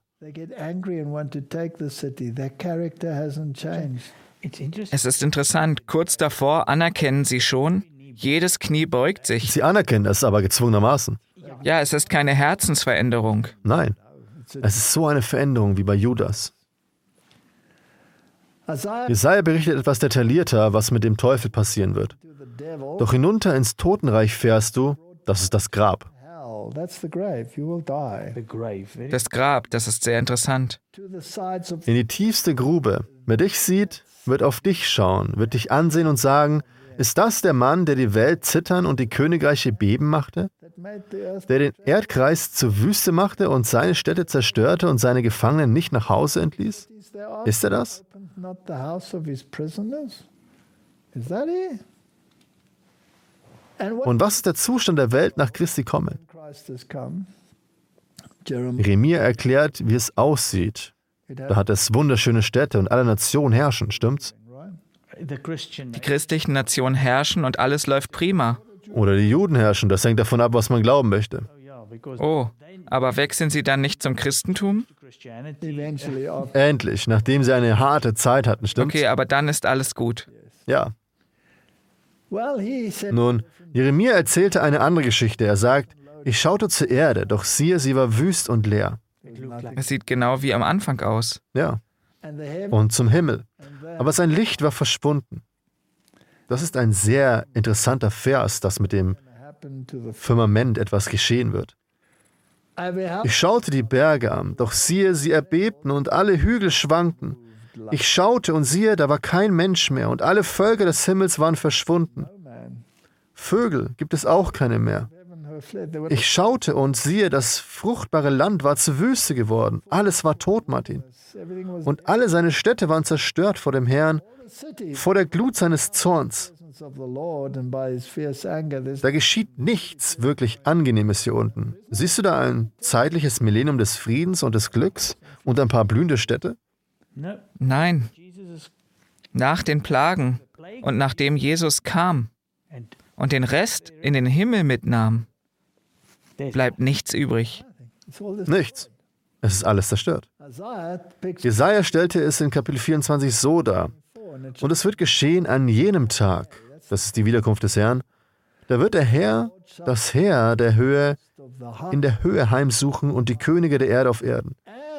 Es ist interessant, kurz davor anerkennen sie schon, jedes Knie beugt sich. Sie anerkennen es aber gezwungenermaßen. Ja, es ist keine Herzensveränderung. Nein, es ist so eine Veränderung wie bei Judas. Jesaja berichtet etwas detaillierter, was mit dem Teufel passieren wird. Doch hinunter ins Totenreich fährst du, das ist das Grab. Das Grab, das ist sehr interessant. In die tiefste Grube. Wer dich sieht, wird auf dich schauen, wird dich ansehen und sagen, ist das der Mann, der die Welt zittern und die Königreiche beben machte? Der den Erdkreis zur Wüste machte und seine Städte zerstörte und seine Gefangenen nicht nach Hause entließ? Ist er das? Und was ist der Zustand der Welt nach Christi Kommen? Jeremia erklärt, wie es aussieht. Da hat es wunderschöne Städte und alle Nationen herrschen, stimmt's? Die christlichen Nationen herrschen und alles läuft prima. Oder die Juden herrschen, das hängt davon ab, was man glauben möchte. Oh, aber wechseln sie dann nicht zum Christentum? Endlich, nachdem sie eine harte Zeit hatten, stimmt's? Okay, aber dann ist alles gut. Ja. Nun, Jeremia erzählte eine andere Geschichte. Er sagt, ich schaute zur Erde, doch siehe, sie war wüst und leer. Es sieht genau wie am Anfang aus. Ja. Und zum Himmel. Aber sein Licht war verschwunden. Das ist ein sehr interessanter Vers, dass mit dem Firmament etwas geschehen wird. Ich schaute die Berge an, doch siehe, sie erbebten und alle Hügel schwankten. Ich schaute und siehe, da war kein Mensch mehr und alle Völker des Himmels waren verschwunden. Vögel gibt es auch keine mehr. Ich schaute und siehe, das fruchtbare Land war zur Wüste geworden. Alles war tot, Martin. Und alle seine Städte waren zerstört vor dem Herrn, vor der Glut seines Zorns. Da geschieht nichts wirklich Angenehmes hier unten. Siehst du da ein zeitliches Millennium des Friedens und des Glücks und ein paar blühende Städte? Nein. Nach den Plagen und nachdem Jesus kam und den Rest in den Himmel mitnahm, bleibt nichts übrig. Nichts. Es ist alles zerstört. Jesaja stellte es in Kapitel 24 so dar. Und es wird geschehen an jenem Tag, das ist die Wiederkunft des Herrn, da wird der Herr, das Heer der Höhe, in der Höhe heimsuchen und die Könige der Erde auf Erden.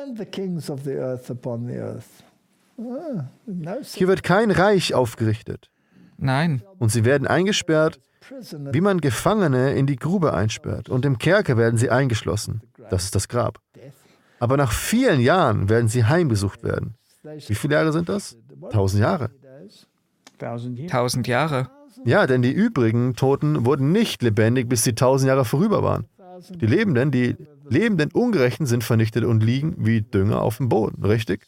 Hier wird kein Reich aufgerichtet. Nein. Und sie werden eingesperrt, wie man Gefangene in die Grube einsperrt. Und im Kerker werden sie eingeschlossen. Das ist das Grab. Aber nach vielen Jahren werden sie heimgesucht werden. Wie viele Jahre sind das? 1000 Jahre. 1000 Jahre. Ja, denn die übrigen Toten wurden nicht lebendig, bis die 1000 Jahre vorüber waren. Die lebenden Ungerechten sind vernichtet und liegen wie Dünger auf dem Boden, richtig?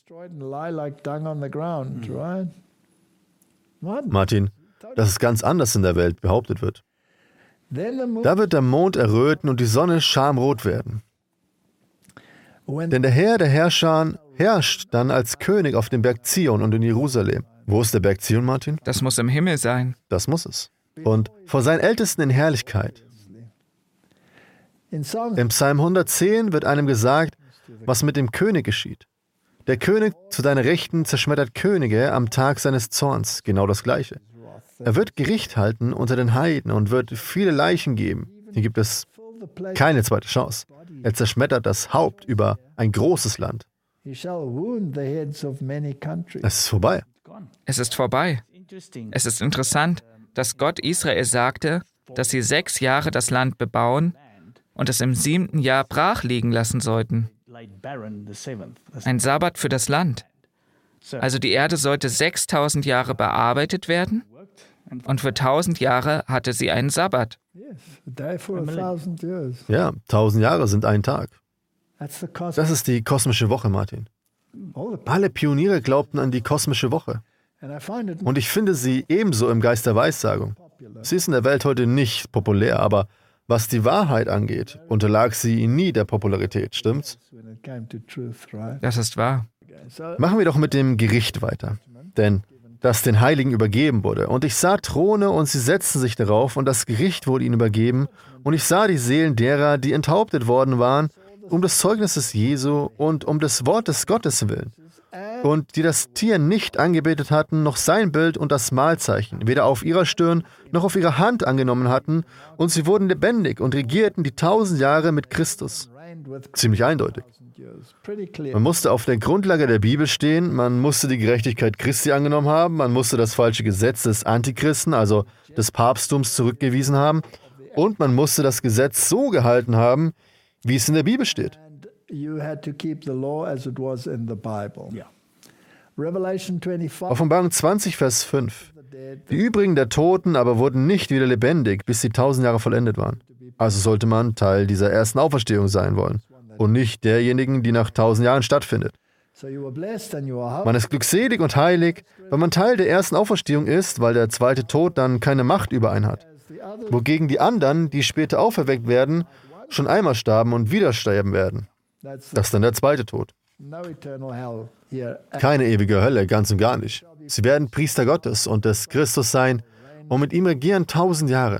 Martin, das ist ganz anders in der Welt behauptet wird. Da wird der Mond erröten und die Sonne schamrot werden. Denn der Herr der Herrscher herrscht dann als König auf dem Berg Zion und in Jerusalem. Wo ist der Berg Zion, Martin? Das muss im Himmel sein. Das muss es. Und vor seinen Ältesten in Herrlichkeit. Im Psalm 110 wird einem gesagt, was mit dem König geschieht. Der König zu deiner Rechten zerschmettert Könige am Tag seines Zorns. Genau das Gleiche. Er wird Gericht halten unter den Heiden und wird viele Leichen geben. Hier gibt es keine zweite Chance. Er zerschmettert das Haupt über ein großes Land. Es ist vorbei. Es ist vorbei. Es ist interessant, dass Gott Israel sagte, dass sie 6 Jahre das Land bebauen und es im 7. Jahr brach liegen lassen sollten. Ein Sabbat für das Land. Also die Erde sollte 6000 Jahre bearbeitet werden und für 1000 Jahre hatte sie einen Sabbat. Ja, 1000 Jahre sind ein Tag. Das ist die kosmische Woche, Martin. Alle Pioniere glaubten an die kosmische Woche. Und ich finde sie ebenso im Geist der Weissagung. Sie ist in der Welt heute nicht populär, aber was die Wahrheit angeht, unterlag sie nie der Popularität, stimmt's? Das ist wahr. Machen wir doch mit dem Gericht weiter. Denn das den Heiligen übergeben wurde. Und ich sah Throne und sie setzten sich darauf und das Gericht wurde ihnen übergeben. Und ich sah die Seelen derer, die enthauptet worden waren, um des Zeugnisses Jesu und um des Wortes Gottes willen. Und die das Tier nicht angebetet hatten, noch sein Bild und das Mahlzeichen, weder auf ihrer Stirn noch auf ihrer Hand angenommen hatten. Und sie wurden lebendig und regierten die 1000 Jahre mit Christus. Ziemlich eindeutig. Man musste auf der Grundlage der Bibel stehen, man musste die Gerechtigkeit Christi angenommen haben, man musste das falsche Gesetz des Antichristen, also des Papsttums, zurückgewiesen haben und man musste das Gesetz so gehalten haben, wie es in der Bibel steht. Offenbarung 20, Vers 5. Die übrigen der Toten aber wurden nicht wieder lebendig, bis die 1000 Jahre vollendet waren. Also sollte man Teil dieser ersten Auferstehung sein wollen und nicht derjenigen, die nach 1000 Jahren stattfindet. Man ist glückselig und heilig, weil man Teil der ersten Auferstehung ist, weil der zweite Tod dann keine Macht über einen hat. Wogegen die anderen, die später auferweckt werden, schon einmal starben und wieder sterben werden. Das ist dann der zweite Tod. Keine ewige Hölle, ganz und gar nicht. Sie werden Priester Gottes und des Christus sein und mit ihm regieren 1000 Jahre.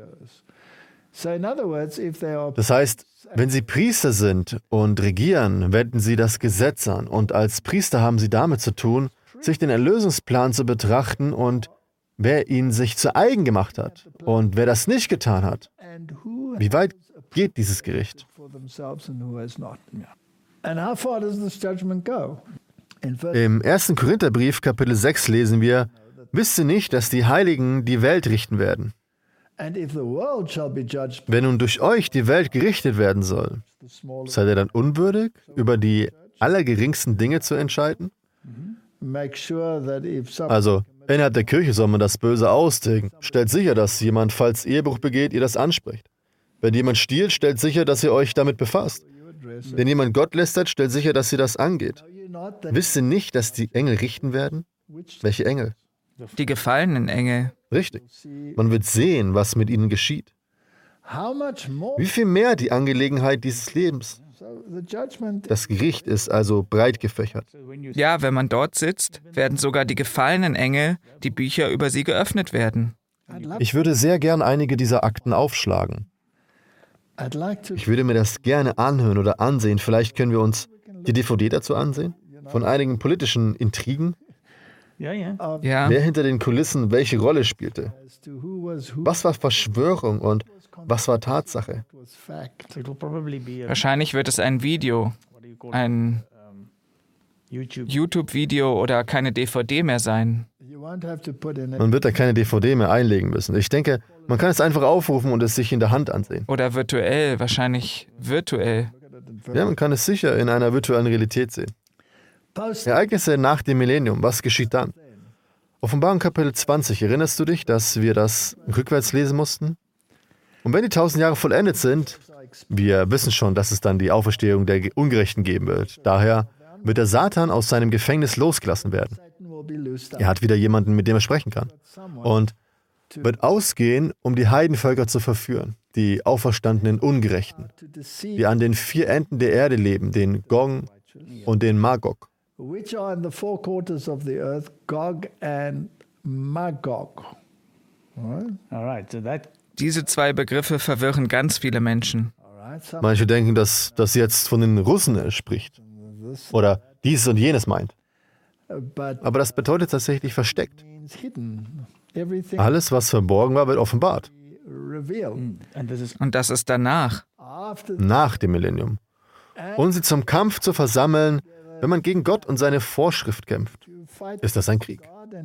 Das heißt, wenn sie Priester sind und regieren, wenden sie das Gesetz an. Und als Priester haben sie damit zu tun, sich den Erlösungsplan zu betrachten und wer ihn sich zu eigen gemacht hat und wer das nicht getan hat. Wie weit geht dieses Gericht? Im 1. Korintherbrief, Kapitel 6, lesen wir, wisst ihr nicht, dass die Heiligen die Welt richten werden? Wenn nun durch euch die Welt gerichtet werden soll, seid ihr dann unwürdig, über die allergeringsten Dinge zu entscheiden? Also, innerhalb der Kirche soll man das Böse austilgen. Stellt sicher, dass jemand, falls Ehebruch begeht, ihr das anspricht. Wenn jemand stiehlt, stellt sicher, dass ihr euch damit befasst. Wenn jemand Gott lästert, stellt sicher, dass ihr das angeht. Wisst ihr nicht, dass die Engel richten werden? Welche Engel? Die gefallenen Engel. Richtig. Man wird sehen, was mit ihnen geschieht. Wie viel mehr die Angelegenheit dieses Lebens? Das Gericht ist also breit gefächert. Ja, wenn man dort sitzt, werden sogar die gefallenen Engel, die Bücher über sie geöffnet werden. Ich würde sehr gern einige dieser Akten aufschlagen. Ich würde mir das gerne anhören oder ansehen. Vielleicht können wir uns die DVD dazu ansehen? Von einigen politischen Intrigen? Ja. Wer hinter den Kulissen welche Rolle spielte? Was war Verschwörung und was war Tatsache? Wahrscheinlich wird es ein Video, ein YouTube-Video oder keine DVD mehr sein. Man wird da keine DVD mehr einlegen müssen. Ich denke, man kann es einfach aufrufen und es sich in der Hand ansehen. Oder virtuell, wahrscheinlich virtuell. Ja, man kann es sicher in einer virtuellen Realität sehen. Ereignisse nach dem Millennium, was geschieht dann? Offenbarung Kapitel 20, erinnerst du dich, dass wir das rückwärts lesen mussten? Und wenn die 1000 Jahre vollendet sind, wir wissen schon, dass es dann die Auferstehung der Ungerechten geben wird. Daher wird der Satan aus seinem Gefängnis losgelassen werden. Er hat wieder jemanden, mit dem er sprechen kann. Und wird ausgehen, um die Heidenvölker zu verführen, die auferstandenen Ungerechten, die an den 4 Enden der Erde leben, den Gog und den Magog. Which are in the 4 quarters of the earth, Gog and Magog. Diese 2 Begriffe verwirren ganz viele Menschen. Manche denken, dass das jetzt von den Russen spricht oder dieses und jenes meint. Aber das bedeutet tatsächlich versteckt. Alles, was verborgen war, wird offenbart. Und das ist danach. Nach dem Millennium. Und sie zum Kampf zu versammeln, wenn man gegen Gott und seine Vorschrift kämpft. Ist das ein Krieg?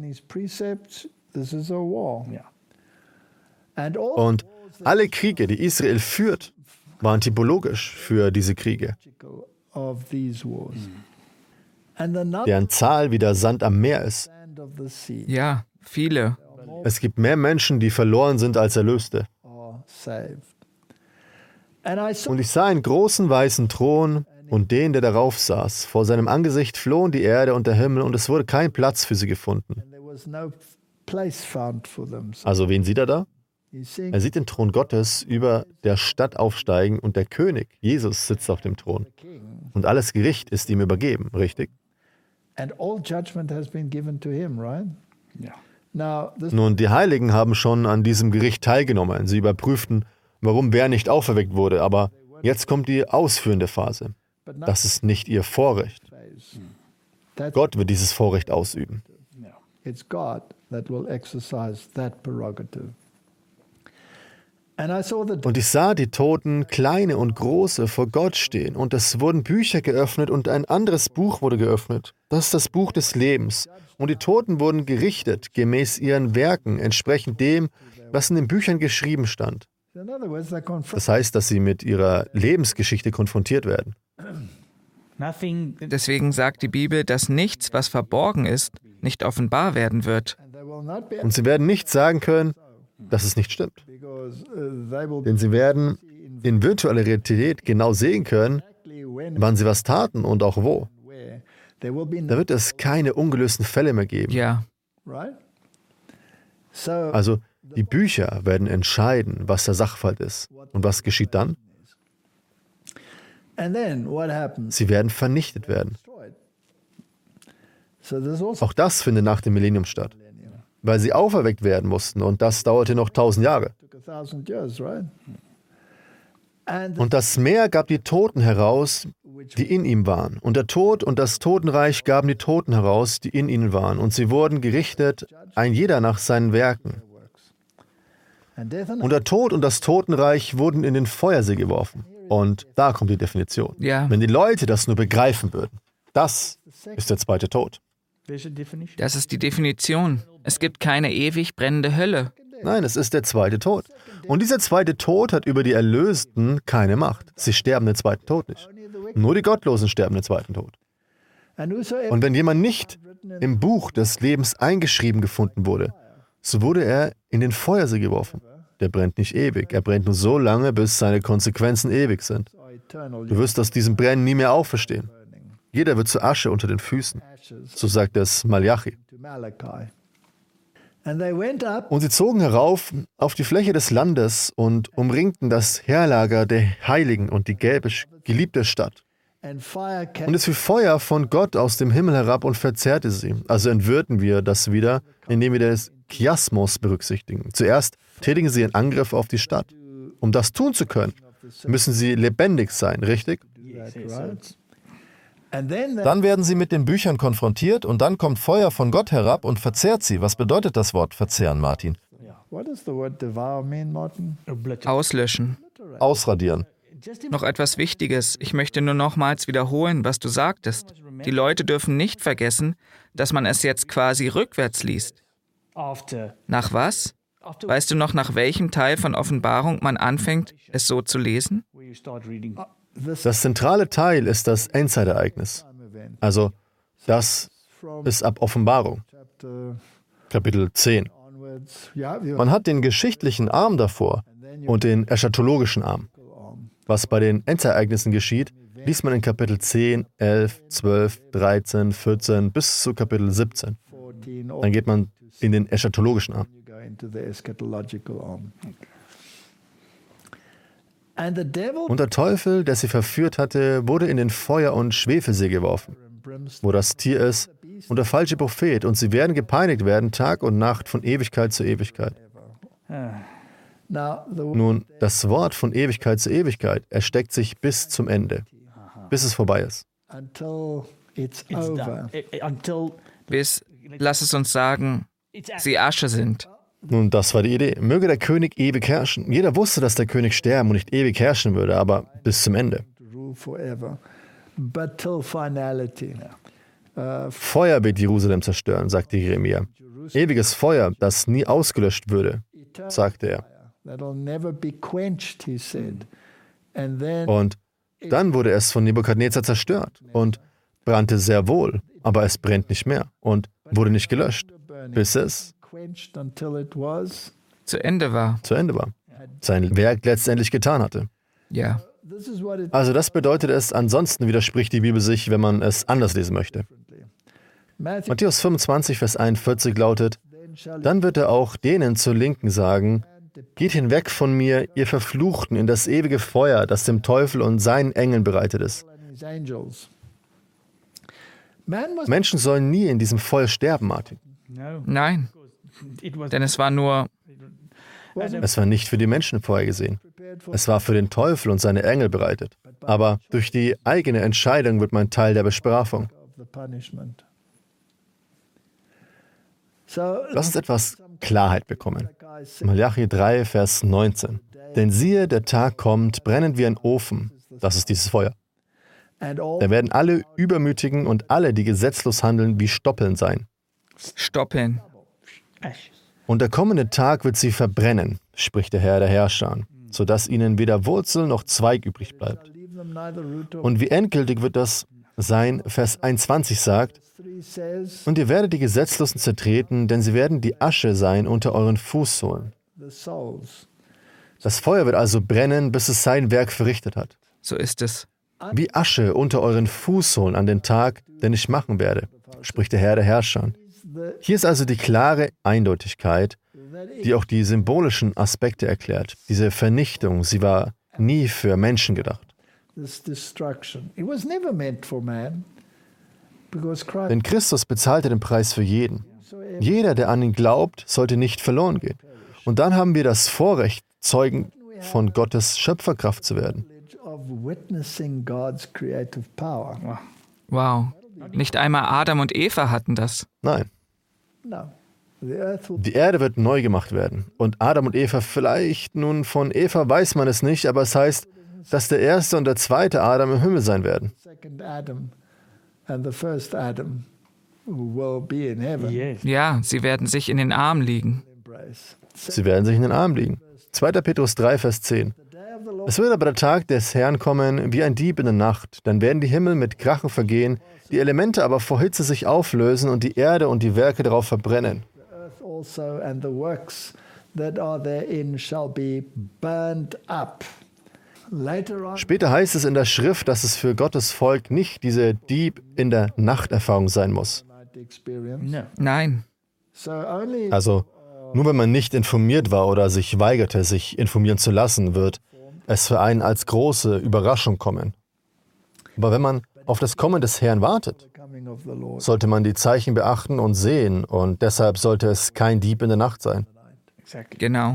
Und alle Kriege, die Israel führt, waren typologisch für diese Kriege. Deren Zahl wie der Sand am Meer ist. Ja, viele. Es gibt mehr Menschen, die verloren sind als Erlöste. Und ich sah einen großen weißen Thron und den, der darauf saß. Vor seinem Angesicht flohen die Erde und der Himmel und es wurde kein Platz für sie gefunden. Also wen sieht er da? Er sieht den Thron Gottes über der Stadt aufsteigen und der König, Jesus, sitzt auf dem Thron. Und alles Gericht ist ihm übergeben, richtig? Nun, die Heiligen haben schon an diesem Gericht teilgenommen. Sie überprüften, warum wer nicht auferweckt wurde. Aber jetzt kommt die ausführende Phase. Das ist nicht ihr Vorrecht. Gott wird dieses Vorrecht ausüben. Und ich sah die Toten, kleine und große, vor Gott stehen. Und es wurden Bücher geöffnet und ein anderes Buch wurde geöffnet. Das ist das Buch des Lebens. Und die Toten wurden gerichtet, gemäß ihren Werken, entsprechend dem, was in den Büchern geschrieben stand. Das heißt, dass sie mit ihrer Lebensgeschichte konfrontiert werden. Deswegen sagt die Bibel, dass nichts, was verborgen ist, nicht offenbar werden wird. Und sie werden nicht sagen können, dass es nicht stimmt. Denn sie werden in virtueller Realität genau sehen können, wann sie was taten und auch wo. Da wird es keine ungelösten Fälle mehr geben. Ja. Also die Bücher werden entscheiden, was der Sachverhalt ist. Und was geschieht dann? Sie werden vernichtet werden. Auch das findet nach dem Millennium statt, weil sie auferweckt werden mussten und das dauerte noch 1000 Jahre. Und das Meer gab die Toten heraus, die in ihm waren. Und der Tod und das Totenreich gaben die Toten heraus, die in ihnen waren. Und sie wurden gerichtet, ein jeder nach seinen Werken. Und der Tod und das Totenreich wurden in den Feuersee geworfen. Und da kommt die Definition. Ja. Wenn die Leute das nur begreifen würden. Das ist der zweite Tod. Das ist die Definition. Es gibt keine ewig brennende Hölle. Nein, es ist der zweite Tod. Und dieser zweite Tod hat über die Erlösten keine Macht. Sie sterben den zweiten Tod nicht. Nur die Gottlosen sterben den zweiten Tod. Und wenn jemand nicht im Buch des Lebens eingeschrieben gefunden wurde, so wurde er in den Feuersee geworfen. der brennt nicht ewig. Er brennt nur so lange, bis seine Konsequenzen ewig sind. Du wirst aus diesem Brennen nie mehr auferstehen. Jeder wird zu Asche unter den Füßen. So sagt es Malachi. Und sie zogen herauf auf die Fläche des Landes und umringten das Heerlager der Heiligen und die geliebte Stadt. Und es fiel Feuer von Gott aus dem Himmel herab und verzehrte sie. Also entwirrten wir das wieder, indem wir das Chiasmos berücksichtigen. Zuerst tätigen sie einen Angriff auf die Stadt. Um das tun zu können, müssen sie lebendig sein, richtig? Dann werden sie mit den Büchern konfrontiert und dann kommt Feuer von Gott herab und verzehrt sie. Was bedeutet das Wort verzehren, Martin? Auslöschen. Ausradieren. Noch etwas Wichtiges. Ich möchte nur nochmals wiederholen, was du sagtest. Die Leute dürfen nicht vergessen, dass man es jetzt quasi rückwärts liest. Nach was? Weißt du noch, nach welchem Teil von Offenbarung man anfängt, es so zu lesen? Das zentrale Teil ist das Endzeitereignis. Also, das ist ab Offenbarung, Kapitel 10. Man hat den geschichtlichen Arm davor und den eschatologischen Arm. Was bei den Endzeitereignissen geschieht, liest man in Kapitel 10, 11, 12, 13, 14 bis zu Kapitel 17. Dann geht man in den eschatologischen Arm. Und der Teufel, der sie verführt hatte, wurde in den Feuer- und Schwefelsee geworfen, wo das Tier ist und der falsche Prophet, und sie werden gepeinigt werden, Tag und Nacht, von Ewigkeit zu Ewigkeit. Nun, das Wort von Ewigkeit zu Ewigkeit erstreckt sich bis zum Ende, bis es vorbei ist. Bis, lass es uns sagen, sie Asche sind. Nun, das war die Idee. Möge der König ewig herrschen. Jeder wusste, dass der König sterben und nicht ewig herrschen würde, aber bis zum Ende. Feuer wird Jerusalem zerstören, sagte Jeremia. Ewiges Feuer, das nie ausgelöscht würde, sagte er. Und dann wurde es von Nebukadnezar zerstört und brannte sehr wohl, aber es brennt nicht mehr und wurde nicht gelöscht, bis es Zu Ende war. Sein Werk letztendlich getan hatte. Ja. Also das bedeutet es, ansonsten widerspricht die Bibel sich, wenn man es anders lesen möchte. Matthäus 25, Vers 41 lautet: Dann wird er auch denen zur Linken sagen: Geht hinweg von mir, ihr Verfluchten, in das ewige Feuer, das dem Teufel und seinen Engeln bereitet ist. Menschen sollen nie in diesem Feuer sterben, Martin. Nein. Denn es war nicht für die Menschen vorhergesehen. Es war für den Teufel und seine Engel bereitet. Aber durch die eigene Entscheidung wird man Teil der Bestrafung. Lass uns etwas Klarheit bekommen. Malachi 3, Vers 19. Denn siehe, der Tag kommt, brennend wie ein Ofen. Das ist dieses Feuer. Da werden alle Übermütigen und alle, die gesetzlos handeln, wie Stoppeln sein. Stoppeln. Und der kommende Tag wird sie verbrennen, spricht der Herr der Herrscher, sodass ihnen weder Wurzel noch Zweig übrig bleibt. Und wie endgültig wird das sein? Vers 21 sagt: Und ihr werdet die Gesetzlosen zertreten, denn sie werden die Asche sein unter euren Fußsohlen. Das Feuer wird also brennen, bis es sein Werk verrichtet hat. So ist es. Wie Asche unter euren Fußsohlen an den Tag, den ich machen werde, spricht der Herr der Herrscher. Hier ist also die klare Eindeutigkeit, die auch die symbolischen Aspekte erklärt. Diese Vernichtung, sie war nie für Menschen gedacht. Denn Christus bezahlte den Preis für jeden. Jeder, der an ihn glaubt, sollte nicht verloren gehen. Und dann haben wir das Vorrecht, Zeugen von Gottes Schöpferkraft zu werden. Wow. Nicht einmal Adam und Eva hatten das. Nein. Die Erde wird neu gemacht werden. Und Adam und Eva, vielleicht, nun von Eva weiß man es nicht, aber es heißt, dass der erste und der zweite Adam im Himmel sein werden. Ja, sie werden sich in den Arm liegen. 2. Petrus 3, Vers 10. Es wird aber der Tag des Herrn kommen wie ein Dieb in der Nacht. Dann werden die Himmel mit Krachen vergehen, die Elemente aber vor Hitze sich auflösen und die Erde und die Werke darauf verbrennen. that are therein shall be burned up. Later on, Später heißt es in der Schrift, dass es für Gottes Volk nicht diese Dieb in der Nacht-Erfahrung sein muss. experience. Nein. So only Also, nur wenn man nicht informiert war oder sich weigerte, sich informieren zu lassen, wird es für einen als große Überraschung kommen. Aber wenn man auf das Kommen des Herrn wartet, the coming of the Lord. sollte man die Zeichen beachten und sehen, und deshalb sollte es kein Dieb in der Nacht sein. Genau.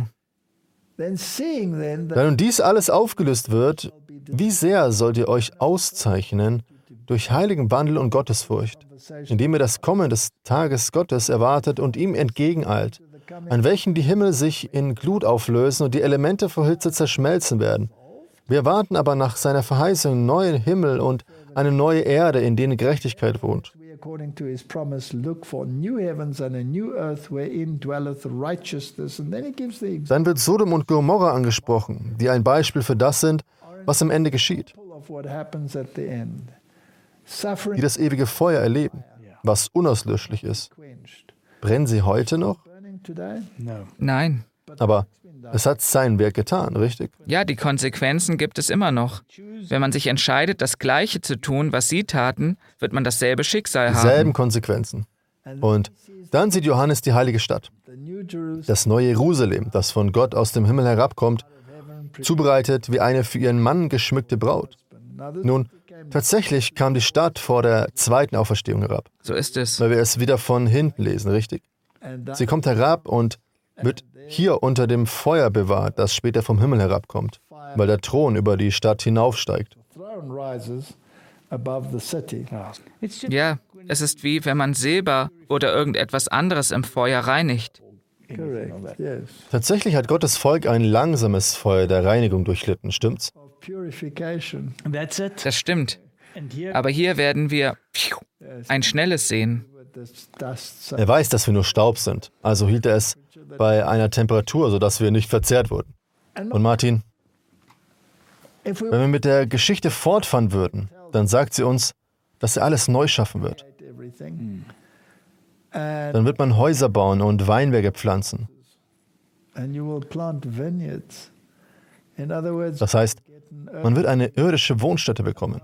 Then seeing then that Da nun dies alles aufgelöst wird, wie sehr sollt ihr euch auszeichnen durch heiligen Wandel und Gottesfurcht, indem ihr das Kommen des Tages Gottes erwartet und ihm entgegeneilt, an welchem die Himmel sich in Glut auflösen und die Elemente vor Hitze zerschmelzen werden. Wir warten aber nach seiner Verheißung neuen Himmel und eine neue Erde, in denen Gerechtigkeit wohnt. we according to his promise look for new heavens and a new earth wherein dwelleth righteousness. And then he gives the Dann wird Sodom und Gomorra angesprochen, die ein Beispiel für das sind, was am Ende geschieht, example of what happens at the end. die Suffering das ewige Feuer erleben, was unauslöschlich ist. quenched. Brennen sie heute noch? Burning today? Nein. Aber es hat sein Werk getan, richtig? Ja, die Konsequenzen gibt es immer noch. Wenn man sich entscheidet, das Gleiche zu tun, was sie taten, wird man dasselbe Schicksal Dieselben haben. Konsequenzen. Und dann sieht Johannes die heilige Stadt, The New Jerusalem, das neue Jerusalem, das von Gott aus dem Himmel herabkommt, zubereitet wie eine für ihren Mann geschmückte Braut. Nun, tatsächlich kam die Stadt vor der zweiten Auferstehung herab, So ist es. weil wir es wieder von hinten lesen, richtig? and Sie kommt herab und wird hier unter dem Feuer bewahrt, das später vom Himmel herabkommt, weil der Thron über die Stadt hinaufsteigt. the throne rises above the city. Ja, es ist wie, wenn man Silber oder irgendetwas anderes im Feuer reinigt. Correct. Yes. Tatsächlich hat Gottes Volk ein langsames Feuer der Reinigung durchlitten, stimmt's? Of purification. That's it. Das stimmt. And here, Aber hier werden wir ein schnelles sehen. With this dust Er weiß, dass wir nur Staub sind, also hielt er es bei einer Temperatur, sodass wir nicht verzehrt wurden. Und Martin, if we wenn wir mit der Geschichte fortfahren würden, dann sagt sie uns, dass er alles neu schaffen wird. create everything, and Dann wird man Häuser bauen und Weinberge pflanzen. you will plant vineyards. In other words, Das heißt, man wird eine irdische Wohnstätte bekommen.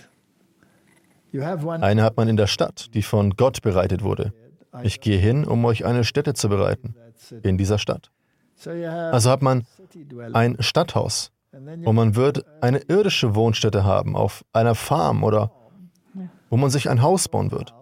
you have one Eine hat man in der Stadt, die von Gott bereitet wurde. Ich gehe hin, um euch eine Stätte zu bereiten, in dieser Stadt. so you have Also hat man city dwelling, ein Stadthaus and then und man wird eine irdische Wohnstätte haben, auf einer Farm oder wo man sich ein Haus bauen wird.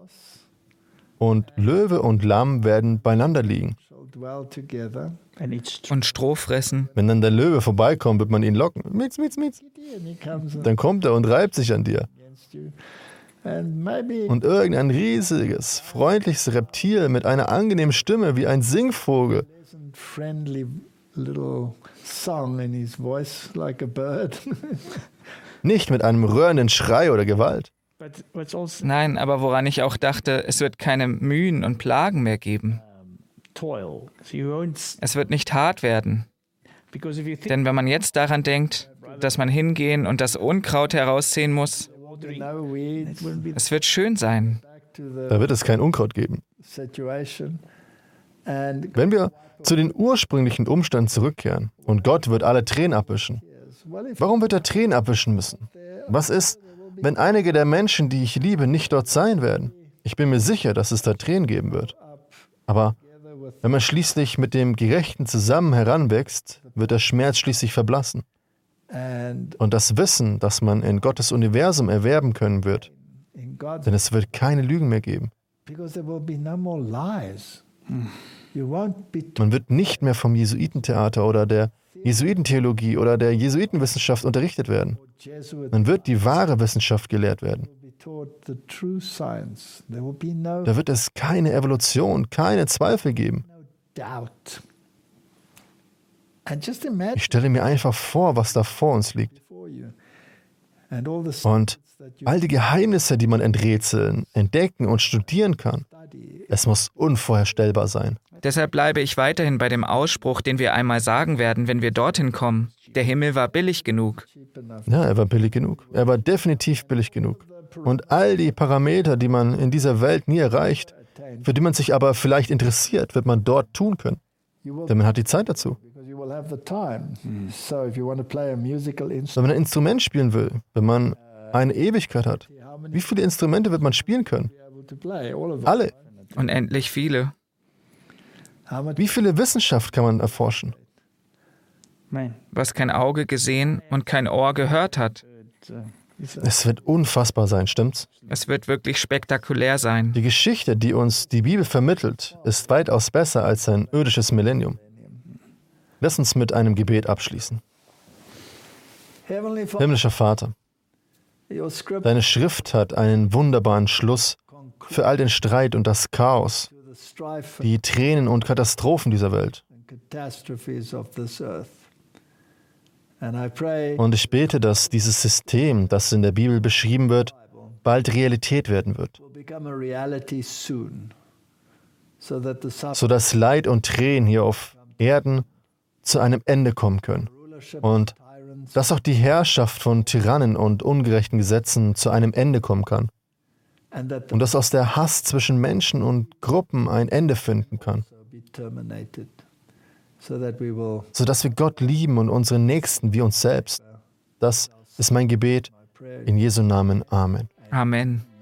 Und Löwe und Lamm werden beieinander liegen. shall dwell together. and it's Und Stroh fressen. Wenn dann der Löwe vorbeikommt, wird man ihn locken. Mietz, mietz, mietz. And he comes Dann kommt er und reibt sich an dir. against you, and maybe Und irgendein riesiges, freundliches Reptil mit einer angenehmen Stimme wie ein Singvogel pleasant, friendly little song in his voice, like a bird. nicht mit einem rührenden Schrei oder Gewalt. but what's also Nein, aber woran ich auch dachte, es wird keine Mühen und Plagen mehr geben. toil. So you won't, Es wird nicht hart werden. because if you think Denn wenn man jetzt daran denkt, dass man hingehen und das Unkraut herausziehen muss, No weeds. it wouldn't be es wird schön sein. Back to the Da wird es kein Unkraut geben. situation, and Wenn wir zu den ursprünglichen Umständen zurückkehren und Gott wird alle Tränen abwischen, well, if warum wird er Tränen abwischen müssen? Was ist, wenn einige der Menschen, die ich liebe, nicht dort sein werden? Ich bin mir sicher, dass es da Tränen geben wird. Aber together with wenn man schließlich mit dem Gerechten zusammen heranwächst, wird der Schmerz schließlich verblassen. and Und das Wissen, das man in Gottes Universum erwerben können wird, in God's, denn es wird keine Lügen mehr geben. because there will be no more lies. You won't be Man wird nicht mehr vom Jesuitentheater oder der Jesuitentheologie oder der Jesuitenwissenschaft unterrichtet werden. Jesuit. Man wird die wahre Wissenschaft gelehrt werden. Will be taught the true science. There will be no Da wird es keine Evolution, keine Zweifel geben. doubt. And just imagine Ich stelle mir einfach vor, was da vor uns liegt. before you, and all the Und that you all die Geheimnisse, die man enträtseln, entdecken und studieren kann, study. es muss unvorstellbar sein. Deshalb bleibe ich weiterhin bei dem Ausspruch, den wir einmal sagen werden, wenn wir dorthin kommen. Der Himmel war billig genug. Cheap enough. Ja, er war billig genug. Er war definitiv billig genug. Und all die Parameter, die man in dieser Welt nie erreicht, für die man sich aber vielleicht interessiert, wird man dort tun können. Denn man hat die Zeit dazu. because you will have the time. So if you want to play a musical Wenn instrument, man ein Instrument spielen will, wenn man eine Ewigkeit hat, wie viele Instrumente wird man spielen können? be able to play all of them. Alle. Unendlich viele. How much Wie viele Wissenschaft kann man erforschen? Man, Was kein Auge gesehen und kein Ohr gehört hat. Es wird unfassbar sein, stimmt's? Es wird wirklich spektakulär sein. Die Geschichte, die uns die Bibel vermittelt, ist weitaus besser als ein irdisches Millennium. Lass uns mit einem Gebet abschließen. Heavenly Father, Himmlischer Vater, your script deine Schrift hat einen wunderbaren Schluss für all den Streit und das Chaos, to the strife die Tränen und Katastrophen dieser Welt. and catastrophes of this earth. And I pray Und ich bete, dass dieses System, das in der Bibel beschrieben wird, bald Realität werden wird, will become a reality soon, so that the sodass Leid und Tränen hier auf Erden zu einem Ende kommen können rulership und of tyrants dass auch die Herrschaft von Tyrannen und ungerechten Gesetzen zu einem Ende kommen kann and that the und dass aus der Hass zwischen Menschen und Gruppen ein Ende finden kann, also be terminated, so that we will sodass wir Gott lieben und unseren Nächsten wie uns selbst. Das ist mein Gebet. pray In Jesu Namen. Amen. Amen.